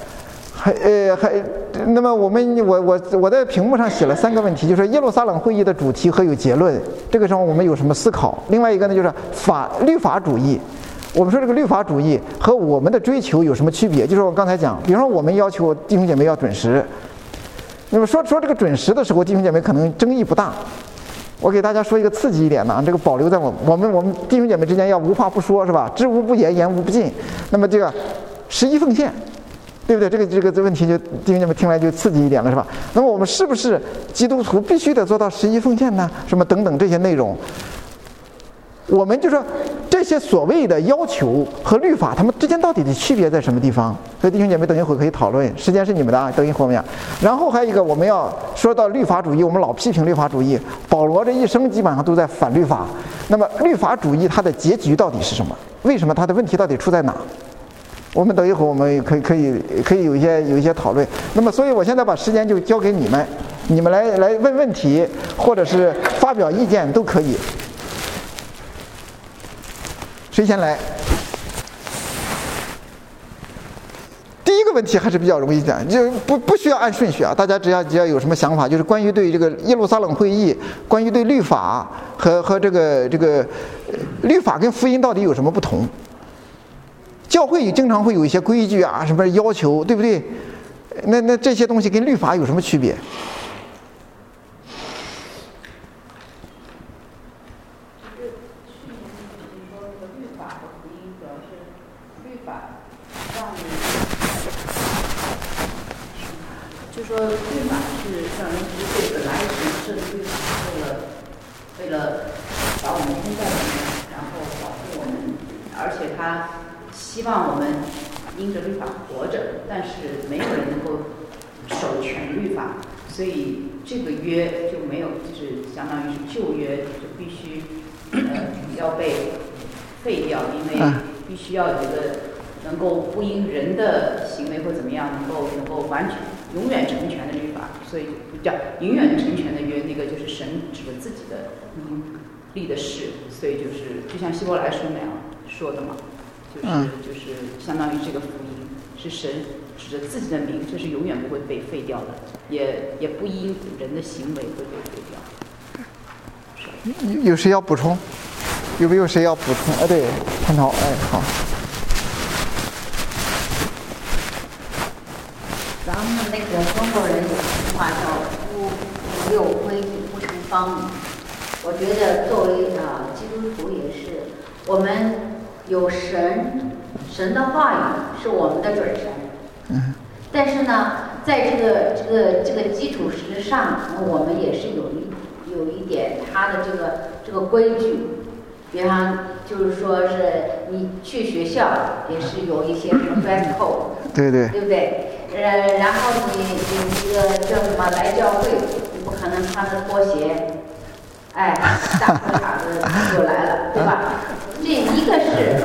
那么我在屏幕上写了3个问题，就是耶路撒冷会议的主题和有结论，这个时候我们有什么思考？另外一个呢，就是律法主义我们说这个律法主义和我们的追求有什么区别？就是我刚才讲，比方说我们要求弟兄姐妹要准时，那么说这个准时的时候，弟兄姐妹可能争议不大。我给大家说一个刺激一点的，这个保留在我们弟兄姐妹之间要无话不说，是吧？知无不言，言无不尽。那么这个11奉献，对不对？这个问题就弟兄姐妹听来就刺激一点了，是吧？那么我们是不是基督徒必须得做到11奉献呢？什么等等这些内容，我们就说这些所谓的要求和律法，它们之间到底的区别在什么地方？所以弟兄姐妹等一会儿可以讨论，时间是你们的啊，等一会儿我们讲。然后还有一个，我们要说到律法主义，我们老批评律法主义，保罗这一生基本上都在反律法。那么律法主义它的结局到底是什么？为什么它的问题到底出在哪？我们等一会儿我们可以有一些讨论。那么所以我现在把时间就交给你们，你们来问问题，或者是发表意见都可以。谁先来？第一个问题还是比较容易讲，就不需要按顺序啊，大家只要有什么想法，就是关于对这个耶路撒冷会议，关于对律法和这个律法跟福音到底有什么不同？教会也经常会有一些规矩啊，什么要求，对不对？那这些东西跟律法有什么区别？ 就说律法是让人知罪，本来神设律法为了把我们封在里面，然后保护我们，而且他希望我们因着律法活着，但是没有人能够守全律法，所以这个约就没有，就是相当于是旧约就必须要被废掉，因为必须要有一个能够不因人的行为或怎么样能够完全永远成全的律法，所以叫永远成全的约，那个就是神指着自己的立的誓，所以就像希伯来书那样说的嘛，就是相当于这个福音是神指着自己的名，这是永远不会被废掉的，也不因人的行为会被废掉。 有谁要补充？有没有谁要补充？对，潘涛，好。 咱们那个中国人有句话叫“有规矩不成方圆”。我觉得作为基督徒也是，我们有神的话语是我们的准绳。但是呢，在这个基础之上，我们也是有一点它的这个规矩。比方就是说是你去学校也是有一些 dress code， 对不对？然后你这个叫什么来教会，你不可能穿着拖鞋，大裤衩子就来了，对吧？这一个是，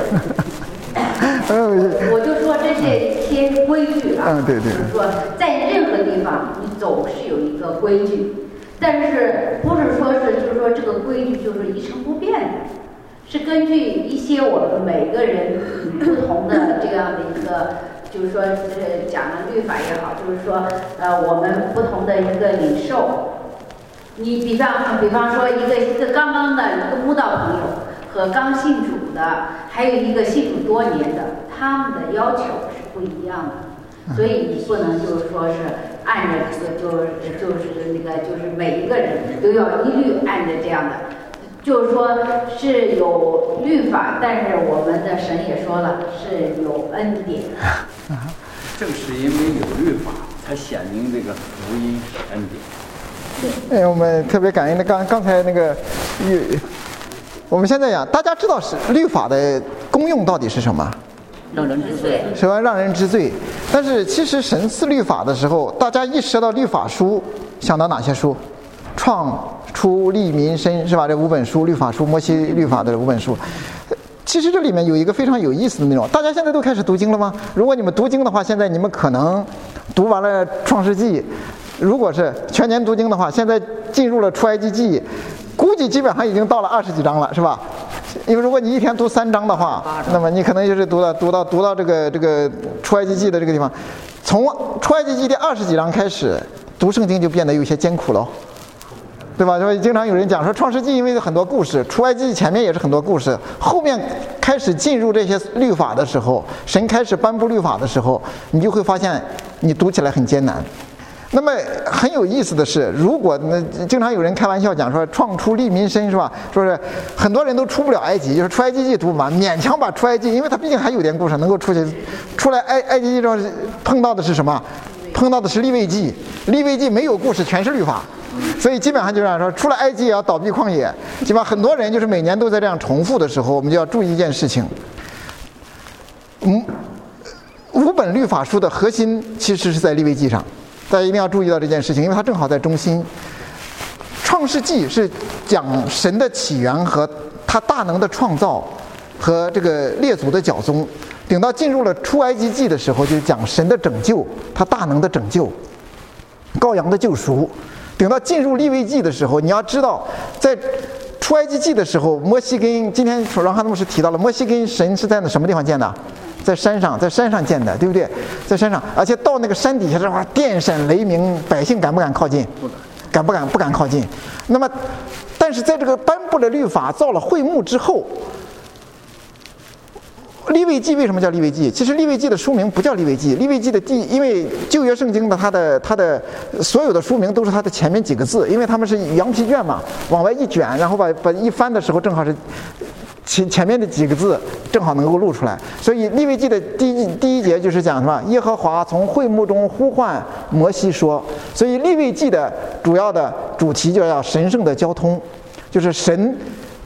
我就说这是些规矩了。对。就是说在任何地方你总是有一个规矩，但是不是说是就是说这个规矩就是一成不变的。是根据一些我们每个人不同的这样的一个，就是说讲的律法也好，就是说我们不同的一个领受。你比方说一个刚刚的一个慕道朋友和刚信主的，还有一个信主多年的，他们的要求是不一样的。所以你不能就是说是按着这个就是每一个人都要一律按着这样的。就是说是有律法，但是我们的神也说了是有恩典。 正是因为有律法，才显明这个福音是恩典。 我们特别感恩的刚才那个，我们现在讲，大家知道是律法的功用到底是什么？ 让人知罪。 是吧？让人知罪。但是其实神赐律法的时候，大家一说到律法书，想到哪些书？创出利民申，是吧？这5本书，律法书，摩西律法的5本书。其实这里面有一个非常有意思的内容，大家现在都开始读经了吗？如果你们读经的话，现在你们可能读完了创世纪，如果是全年读经的话，现在进入了出埃及记，估计基本上已经到了20几章了，是吧？因为如果你一天读3章的话，那么你可能就是读到这个出埃及记的这个地方，从出埃及记第20几章开始读圣经就变得有些艰苦了。 对吧？经常有人讲说，创世纪因为很多故事，出埃及前面也是很多故事，后面开始进入这些律法的时候，神开始颁布律法的时候，你就会发现你读起来很艰难。那么很有意思的是，如果经常有人开玩笑讲说创出利民申是吧？说是很多人都出不了埃及，就是出埃及记读不完，勉强把出埃及，因为他毕竟还有点故事能够出来埃及记中碰到的是什么？碰到的是利未记，利未记没有故事，全是律法，所以基本上就这样说，出了埃及也要倒闭旷野，基本上很多人就是每年都在这样重复的时候，我们就要注意一件事情。五本律法书的核心其实是在利未记上。大家一定要注意到这件事情，因为它正好在中心。创世纪是讲神的起源和他大能的创造和这个列祖的教宗，等到进入了出埃及记的时候，就是讲神的拯救，他大能的拯救，羔羊的救赎。等到进入利未记的时候，你要知道，在出埃及记的时候，摩西跟今天让哈德牧师提到了，摩西跟神是在那什么地方见的？在山上见的，对不对？在山上，而且到那个山底下的话，电闪雷鸣，百姓敢不敢靠近？不敢靠近。那么，但是在这个颁布了律法、造了会幕之后，利未记为什么叫利未记？其实利未记的书名不叫利未记，利未记的因为旧约圣经的它的所有的书名都是它的前面几个字，因为他们是羊皮卷嘛，往外一卷，然后把一翻的时候正好是前面的几个字正好能够录出来，所以利未记的第一节就是讲什么？耶和华从会幕中呼唤摩西说，所以利未记的主要的主题就叫神圣的交通，就是神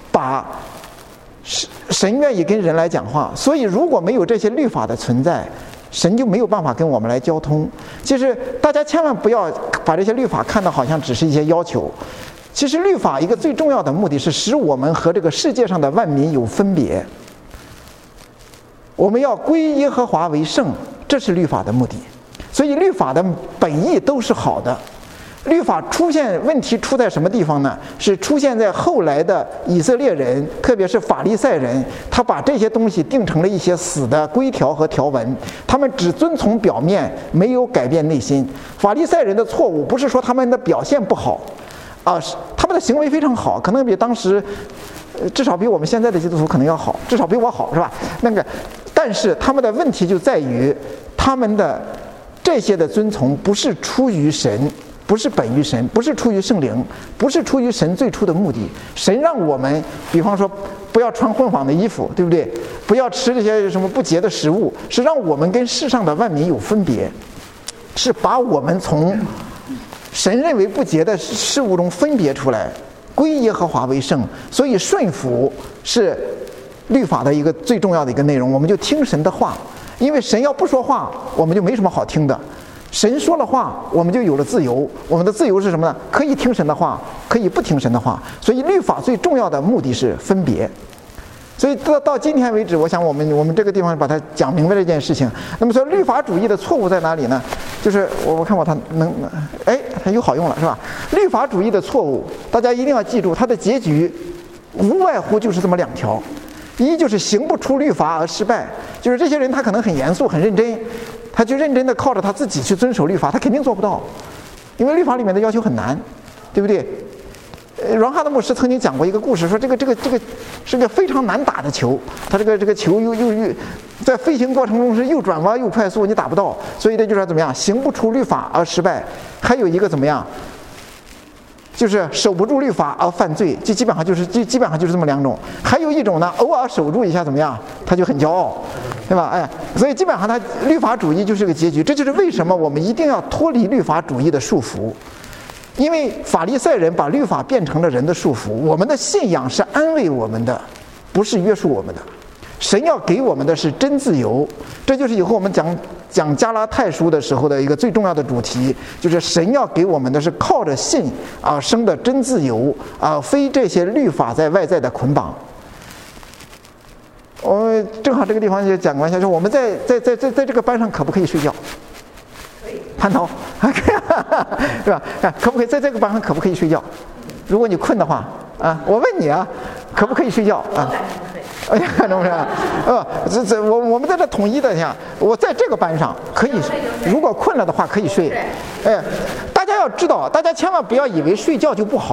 愿意跟人来讲话，所以如果没有这些律法的存在，神就没有办法跟我们来交通。其实大家千万不要把这些律法看得好像只是一些要求。其实律法一个最重要的目的是使我们和这个世界上的万民有分别，我们要归耶和华为圣，这是律法的目的。所以律法的本意都是好的。律法问题出在什么地方呢？是出现在后来的以色列人，特别是法利赛人，他把这些东西定成了一些死的规条和条文，他们只遵从表面，没有改变内心。法利赛人的错误不是说他们的表现不好他们的行为非常好，可能比当时至少比我们现在的基督徒可能要好，至少比我好，是吧？但是他们的问题就在于他们的这些的遵从不是出于神，不是本于神，不是出于圣灵，不是出于神最初的目的。神让我们比方说不要穿混纺的衣服，对不对？不要吃这些什么不洁的食物，是让我们跟世上的万民有分别，是把我们从神认为不洁的事物中分别出来，归耶和华为圣。所以顺服是律法的一个最重要的一个内容，我们就听神的话，因为神要不说话，我们就没什么好听的。神说了话，我们就有了自由。我们的自由是什么呢？可以听神的话，可以不听神的话。所以律法最重要的目的是分别。所以到今天为止，我想我们这个地方把它讲明白这件事情。那么说律法主义的错误在哪里呢？就是我看它它又好用了，是吧？律法主义的错误，大家一定要记住，它的结局无外乎就是这么两条：一就是行不出律法而失败，就是这些人他可能很严肃很认真，他就认真的靠着他自己去遵守律法，他肯定做不到，因为律法里面的要求很难，对不对？阮哈德牧师曾经讲过一个故事，说这个是个非常难打的球，他这个球又在飞行过程中是又转弯又快速，你打不到，所以这就是怎么样，行不出律法而失败。还有一个怎么样，就是守不住律法而犯罪，基本上就是这么两种。还有一种呢，偶尔守住一下怎么样，他就很骄傲，对吧？所以基本上他律法主义就是个结局。这就是为什么我们一定要脱离律法主义的束缚。因为法利赛人把律法变成了人的束缚，我们的信仰是安慰我们的，不是约束我们的。神要给我们的是真自由，这就是以后我们讲加拉太书的时候的一个最重要的主题，就是神要给我们的是靠着信生的真自由非这些律法在外在的捆绑。我正好这个地方就讲完一下，说我们在这个班上可不可以睡觉？蟠桃是吧？可不可以在这个班上可不可以睡觉？如果你困的话我问你可不可以睡觉哎呀，看中不是？我们在这统一的下，我在这个班上可以，如果困了的话可以睡。大家要知道，大家千万不要以为睡觉就不好。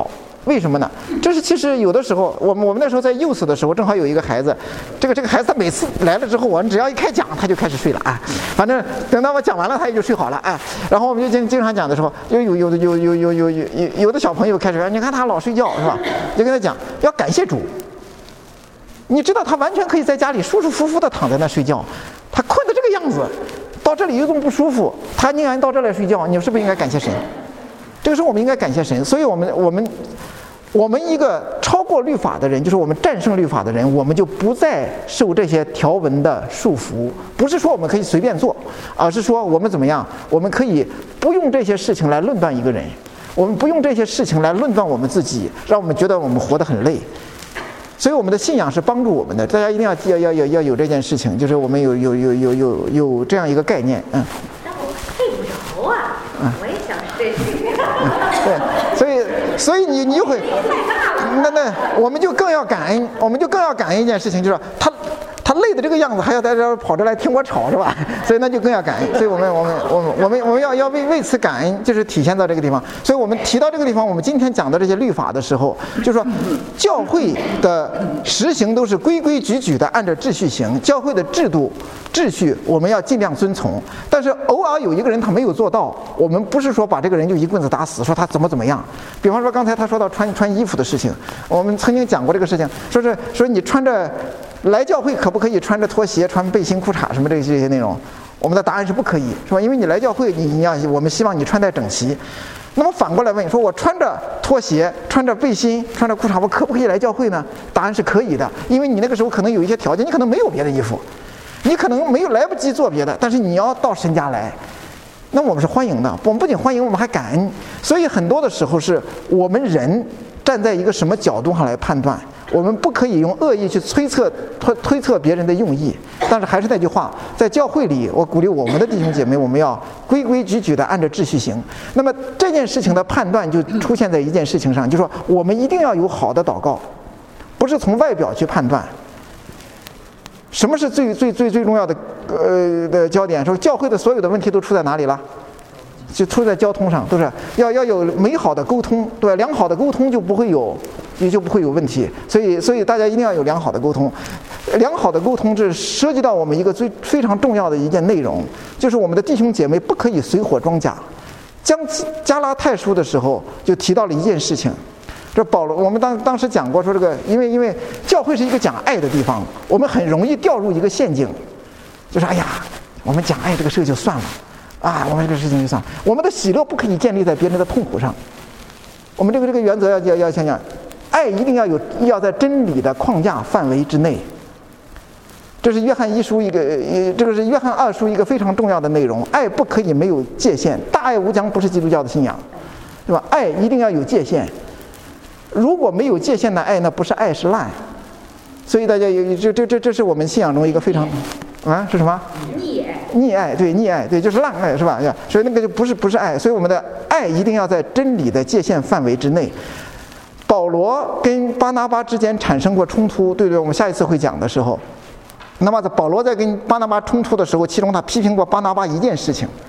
为什么呢？这是其实有的时候，我们那时候在幼师的时候，正好有一个孩子，这个孩子他每次来了之后，我们只要一开讲，他就开始睡了啊。反正等到我讲完了，他也就睡好了啊。然后我们就经常讲的时候，有的小朋友开始，你看他老睡觉是吧？就跟他讲要感谢主。你知道他完全可以在家里舒舒服服的躺在那睡觉，他困的这个样子，到这里有种不舒服，他宁愿到这来睡觉，你是不是应该感谢神？这个时候我们应该感谢神。所以我们一个超过律法的人，就是我们战胜律法的人，我们就不再受这些条文的束缚。不是说我们可以随便做，而是说我们怎么样，我们可以不用这些事情来论断一个人，我们不用这些事情来论断我们自己，让我们觉得我们活得很累。所以我们的信仰是帮助我们的，大家一定要有这件事情，就是我们有这样一个概念， 但我配不着啊，我也想试试。 对，所以你会，那我们就更要感恩，一件事情，就是他累的这个样子，还要在这跑着来听我吵，是吧？所以那就更要感恩。所以我们要为此感恩，就是体现到这个地方。所以我们提到这个地方，我们今天讲的这些律法的时候，就是说教会的实行都是规规矩矩的按照秩序行，教会的秩序我们要尽量遵从。但是偶尔有一个人他没有做到，我们不是说把这个人就一棍子打死，说他怎么样。比方说刚才他说到穿衣服的事情，我们曾经讲过这个事情，说你穿着来教会可不可以穿着拖鞋、穿背心、裤衩什么这些内容？我们的答案是不可以，是吧？因为你来教会，我们希望你穿戴整齐。那么反过来问，说我穿着拖鞋、穿着背心、穿着裤衩，我可不可以来教会呢？答案是可以的，因为你那个时候可能有一些条件，你可能没有别的衣服，你可能没有来不及做别的，但是你要到神家来，那我们是欢迎的。我们不仅欢迎，我们还感恩。所以很多的时候是我们人站在一个什么角度上来判断。我们不可以用恶意去推测别人的用意，但是还是那句话，在教会里，我鼓励我们的弟兄姐妹，我们要规规矩矩的按照秩序行。那么这件事情的判断就出现在一件事情上，就是说我们一定要有好的祷告，不是从外表去判断。什么是最重要的的焦点？说教会的所有的问题都出在哪里了？就出在交通上，都是要有美好的沟通，对吧？良好的沟通就不会有问题。所以大家一定要有良好的沟通。良好的沟通这涉及到我们一个非常重要的一件内容，就是我们的弟兄姐妹不可以随火装甲。讲加拉太书的时候就提到了一件事情，这保罗我们当时讲过，说这个因为教会是一个讲爱的地方，我们很容易掉入一个陷阱，就是哎呀，我们讲爱这个事就算了。我们这个事情就算，我们的喜乐不可以建立在别人的痛苦上。我们这个原则要想想，爱一定要在真理的框架范围之内。这是约翰一书这个是约翰二书一个非常重要的内容。爱不可以没有界限，大爱无疆不是基督教的信仰，对吧？爱一定要有界限。如果没有界限的爱，那不是爱，是烂。所以大家这是我们信仰中一个非常是什么？溺爱，对，溺爱，对，就是烂爱，是吧？所以那个就不是爱，所以我们的爱一定要在真理的界限范围之内。保罗跟巴拿巴之间产生过冲突，对，我们下一次会讲的时候，那么保罗在跟巴拿巴冲突的时候，其中他批评过巴拿巴一件事情，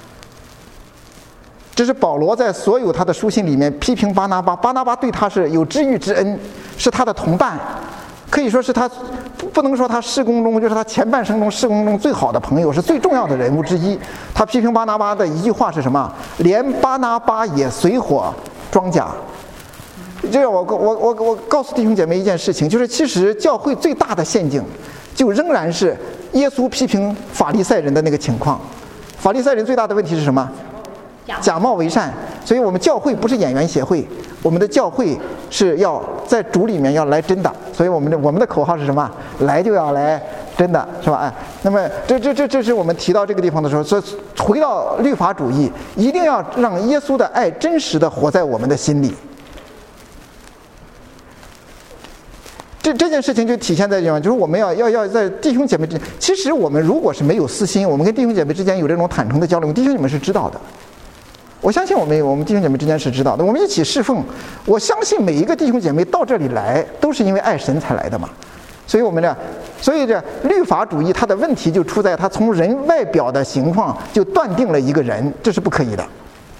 这是保罗在所有他的书信里面批评巴拿巴，巴拿巴对他是有知遇之恩，是他的同伴。可以说是他不能说他事工中，就是他前半生中事工中最好的朋友，是最重要的人物之一。他批评巴拿巴的一句话是什么？连巴拿巴也随火装甲。这个我告诉弟兄姐妹一件事情，就是其实教会最大的陷阱，就仍然是耶稣批评法利赛人的那个情况。法利赛人最大的问题是什么？假冒为善。所以我们教会不是演员协会，我们的教会是要在主里面要来真的。所以我们的口号是什么？来就要来真的，是吧？那么这是我们提到这个地方的时候，所以回到律法主义，一定要让耶稣的爱真实的活在我们的心里。这件事情就体现在地方，就是我们要在弟兄姐妹之间。其实我们如果是没有私心，我们跟弟兄姐妹之间有这种坦诚的交流，弟兄姐妹是知道的。我相信我们弟兄姐妹之间是知道的，我们一起侍奉。我相信每一个弟兄姐妹到这里来，都是因为爱神才来的嘛。所以这律法主义它的问题就出在它从人外表的情况就断定了一个人，这是不可以的。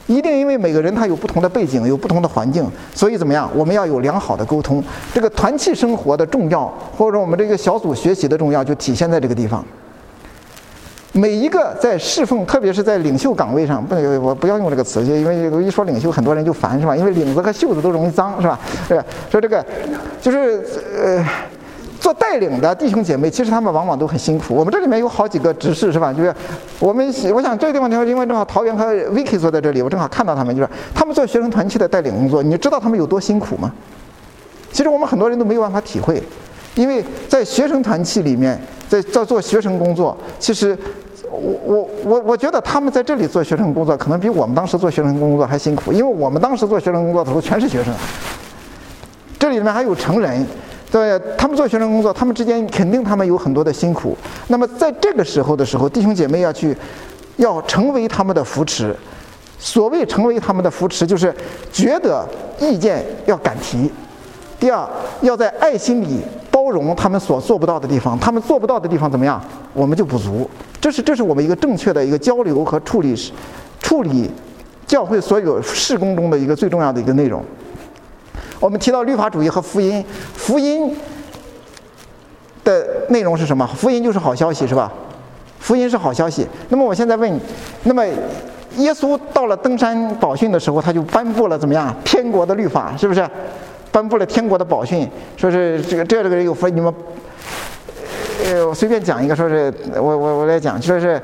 一定因为每个人他有不同的背景，有不同的环境，所以怎么样？我们要有良好的沟通。这个团契生活的重要，或者我们这个小组学习的重要，就体现在这个地方。每一个在侍奉，特别是在领袖岗位上，我不要用这个词，因为一说领袖，很多人就烦，是吧？因为领子和袖子都容易脏，是吧？说这个就是做带领的弟兄姐妹，其实他们往往都很辛苦。我们这里面有好几个执事，是吧？就是我想这个地方，因为正好桃园和 Vicky 坐在这里，我正好看到他们，就是他们做学生团契的带领工作，你知道他们有多辛苦吗？其实我们很多人都没有办法体会，因为在学生团契里面，在做学生工作，其实我觉得他们在这里做学生工作，可能比我们当时做学生工作还辛苦，因为我们当时做学生工作的时候全是学生，这里面还有成人。对，他们做学生工作，他们之间肯定他们有很多的辛苦。那么在这个时候，弟兄姐妹要成为他们的扶持。所谓成为他们的扶持，就是觉得意见要敢提。第二，要在爱心里包容他们所做不到的地方，他们做不到的地方怎么样，我们就补足。这是我们一个正确的一个交流和处理教会所有事工中的一个最重要的一个内容。我们提到律法主义和福音，福音的内容是什么？福音就是好消息，是吧？福音是好消息。那么我现在问你，那么耶稣到了登山宝训的时候，他就颁布了怎么样天国的律法，是不是？颁布了天国的宝训，说是这个人有福，你们我随便讲一个，说是我来讲，说是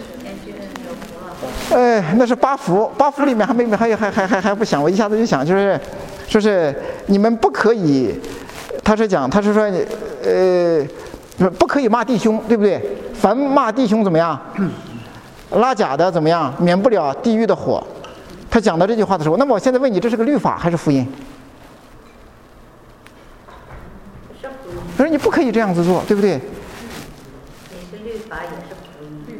那是八福里面还不想，我一下子就想说是你们不可以，他是说不可以骂弟兄，对不对？凡骂弟兄怎么样，拉假的怎么样，免不了地狱的火。他讲到这句话的时候，那么我现在问你，这是个律法还是福音？他说你不可以这样子做，对不对？ 也是律法，也是福音。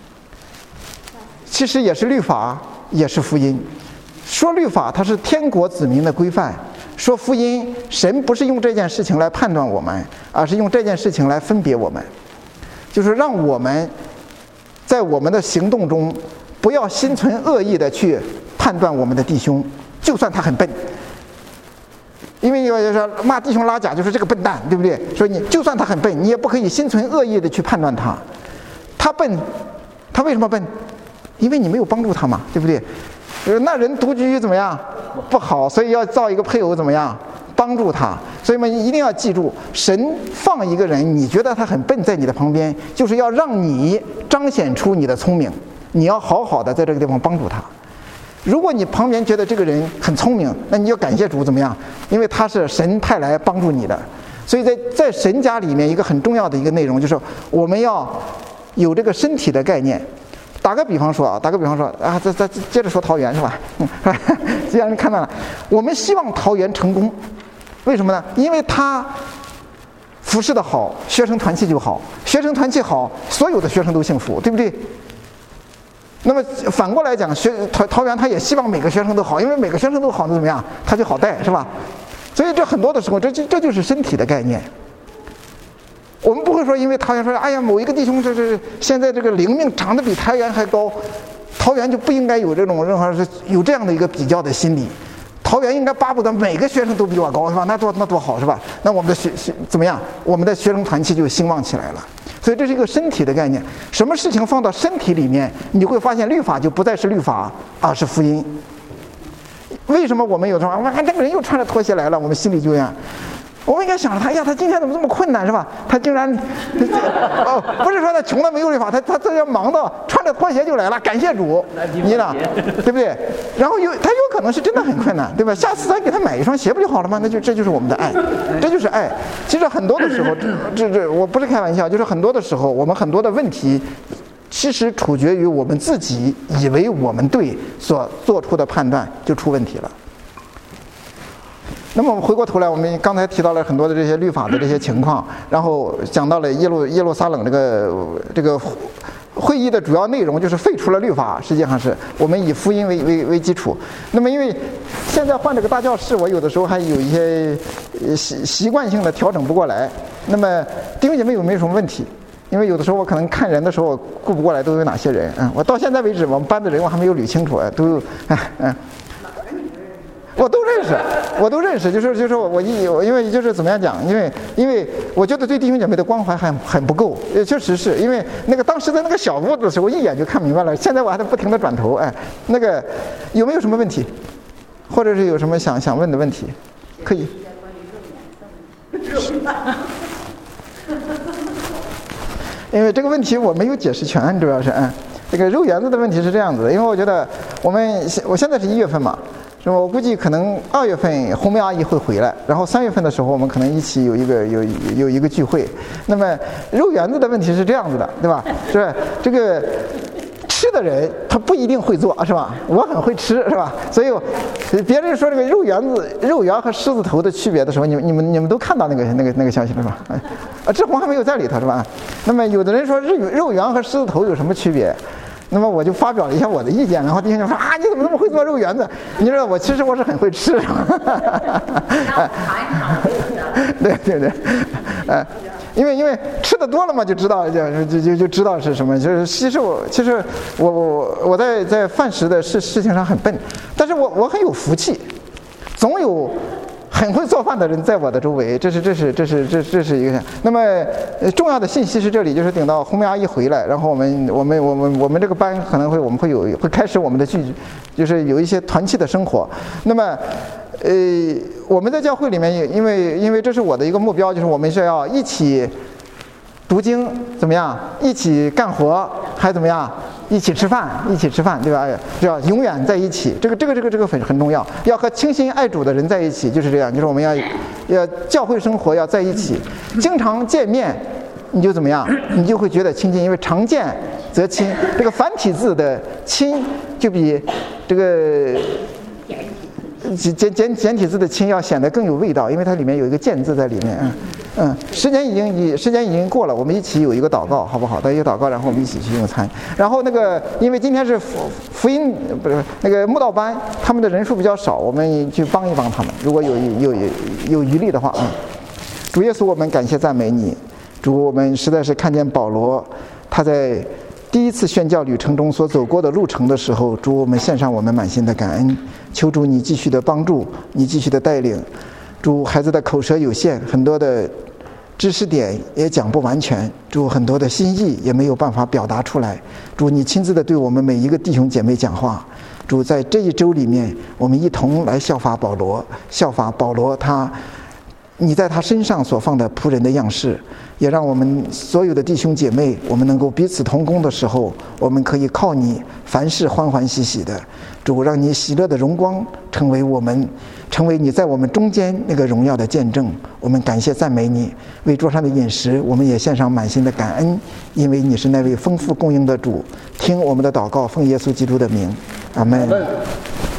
其实也是律法，也是福音。说律法它是天国子民的规范，说福音神不是用这件事情来判断我们，而是用这件事情来分别我们，就是让我们在我们的行动中不要心存恶意的去判断我们的弟兄，就算他很笨。因为说骂弟兄拉假就是这个笨蛋，对不对？说你就算他很笨，你也不可以心存恶意的去判断他。他笨，他为什么笨？因为你没有帮助他嘛，对不对？那人独居怎么样不好，所以要造一个配偶怎么样帮助他。所以们一定要记住，神放一个人你觉得他很笨在你的旁边，就是要让你彰显出你的聪明，你要好好的在这个地方帮助他。如果你旁边觉得这个人很聪明，那你就感谢主怎么样？因为他是神派来帮助你的。所以在神家里面一个很重要的一个内容就是我们要有这个身体的概念。打个比方说啊，再接着说桃园是吧？既然看到了，我们希望桃园成功，为什么呢？因为他服侍的好，学生团契就好，学生团契好，所有的学生都幸福，对不对？那么反过来讲，桃园他也希望每个学生都好，因为每个学生都好，那怎么样？他就好带，是吧？所以这很多的时候，这就是身体的概念。我们不会说，因为桃园说，哎呀，某一个弟兄就是现在这个灵命长得比桃园还高，桃园就不应该有这种任何是有这样的一个比较的心理。桃园应该巴不得每个学生都比我高，是吧？那多好，是吧？那我们的怎么样？我们的学生团契就兴旺起来了。所以这是一个身体的概念。什么事情放到身体里面，你会发现律法就不再是律法，而是福音。为什么我们有时候哇，这个人又穿着拖鞋来了，我们心里就这样。我们应该想着他，哎呀，他今天怎么这么困难，是吧？他竟然，不是说他穷的没有律法，他这要忙到穿着拖鞋就来了，感谢主，你呢，对不对？然后他有可能是真的很困难，对吧？下次咱给他买一双鞋不就好了吗？这就是我们的爱，这就是爱。其实很多的时候，这我不是开玩笑，就是很多的时候，我们很多的问题，其实处决于我们自己以为我们对所做出的判断就出问题了。那么我们回过头来，我们刚才提到了很多的这些律法的这些情况，然后讲到了耶路撒冷这个会议的主要内容就是废除了律法，实际上是我们以福音为基础。那么因为现在换这个大教室，我有的时候还有一些习惯性的调整不过来。那么弟兄姐妹有没有什么问题？ 因为有的时候我可能看人的时候顾不过来都有哪些人，我到现在为止我们班的人我还没有捋清楚，都有，我都认识，就是我因为就是怎么样讲，因为我觉得对弟兄姐妹的关怀很不够，确实是因为那个当时在那个小屋子的时候一眼就看明白了，现在我还在不停的转头，那个有没有什么问题，或者是有什么想问的问题，可以。因为这个问题我没有解释全，主要是这个肉圆子的问题是这样子的，因为我觉得我现在是1月份嘛。是吧？我估计可能2月份红梅阿姨会回来，然后3月份的时候我们可能一起有一个聚会。那么肉圆子的问题是这样子的，对吧？是这个吃的人他不一定会做，是吧？我很会吃，是吧？所以别人说这个肉圆和狮子头的区别的时候，你们都看到那个消息了，是吧？志宏还没有在里头，是吧？那么有的人说肉圆和狮子头有什么区别？那么我就发表了一下我的意见，然后弟兄就说你怎么那么会做肉圆子？你知道其实我是很会吃。对，因为吃的多了嘛，就知道就知道是什么。就是其实我在饭食的事情上很笨，但是我很有福气，总有很会做饭的人在我的周围，这是一个。那么重要的信息是这里，就是等到红梅阿姨回来，然后我们这个班可能会开始我们的就是有一些团契的生活。那么我们在教会里面，因为这是我的一个目标，就是我们是要一起读经，怎么样？一起干活，还怎么样？一起吃饭，对吧？就要永远在一起，这个很重要。要和倾心爱主的人在一起，就是这样。就是我们要教会生活要在一起，经常见面，你就怎么样？你就会觉得亲近，因为常见则亲。这个繁体字的亲就比这个简体字的亲要显得更有味道，因为它里面有一个见字在里面。时间已经过了，我们一起有一个祷告，好不好？一个祷告，然后我们一起去用餐。然后因为今天是福音不是那个慕道班，他们的人数比较少，我们去帮一帮他们，如果有余力的话。主耶稣，我们感谢赞美你。主，我们实在是看见保罗他在第一次宣教旅程中所走过的路程的时候，主，我们献上我们满心的感恩，求主你继续的帮助，你继续的带领。主，孩子的口舌有限，很多的知识点也讲不完全，主，很多的心意也没有办法表达出来。主，你亲自的对我们每一个弟兄姐妹讲话。主，在这一周里面，我们一同来效法保罗你在他身上所放的仆人的样式，也让我们所有的弟兄姐妹，我们能够彼此同工的时候，我们可以靠你凡事欢欢喜喜的。主，让你喜乐的荣光成为你在我们中间那个荣耀的见证。我们感谢赞美你，为桌上的饮食我们也献上满心的感恩，因为你是那位丰富供应的主。听我们的祷告，奉耶稣基督的名，阿们。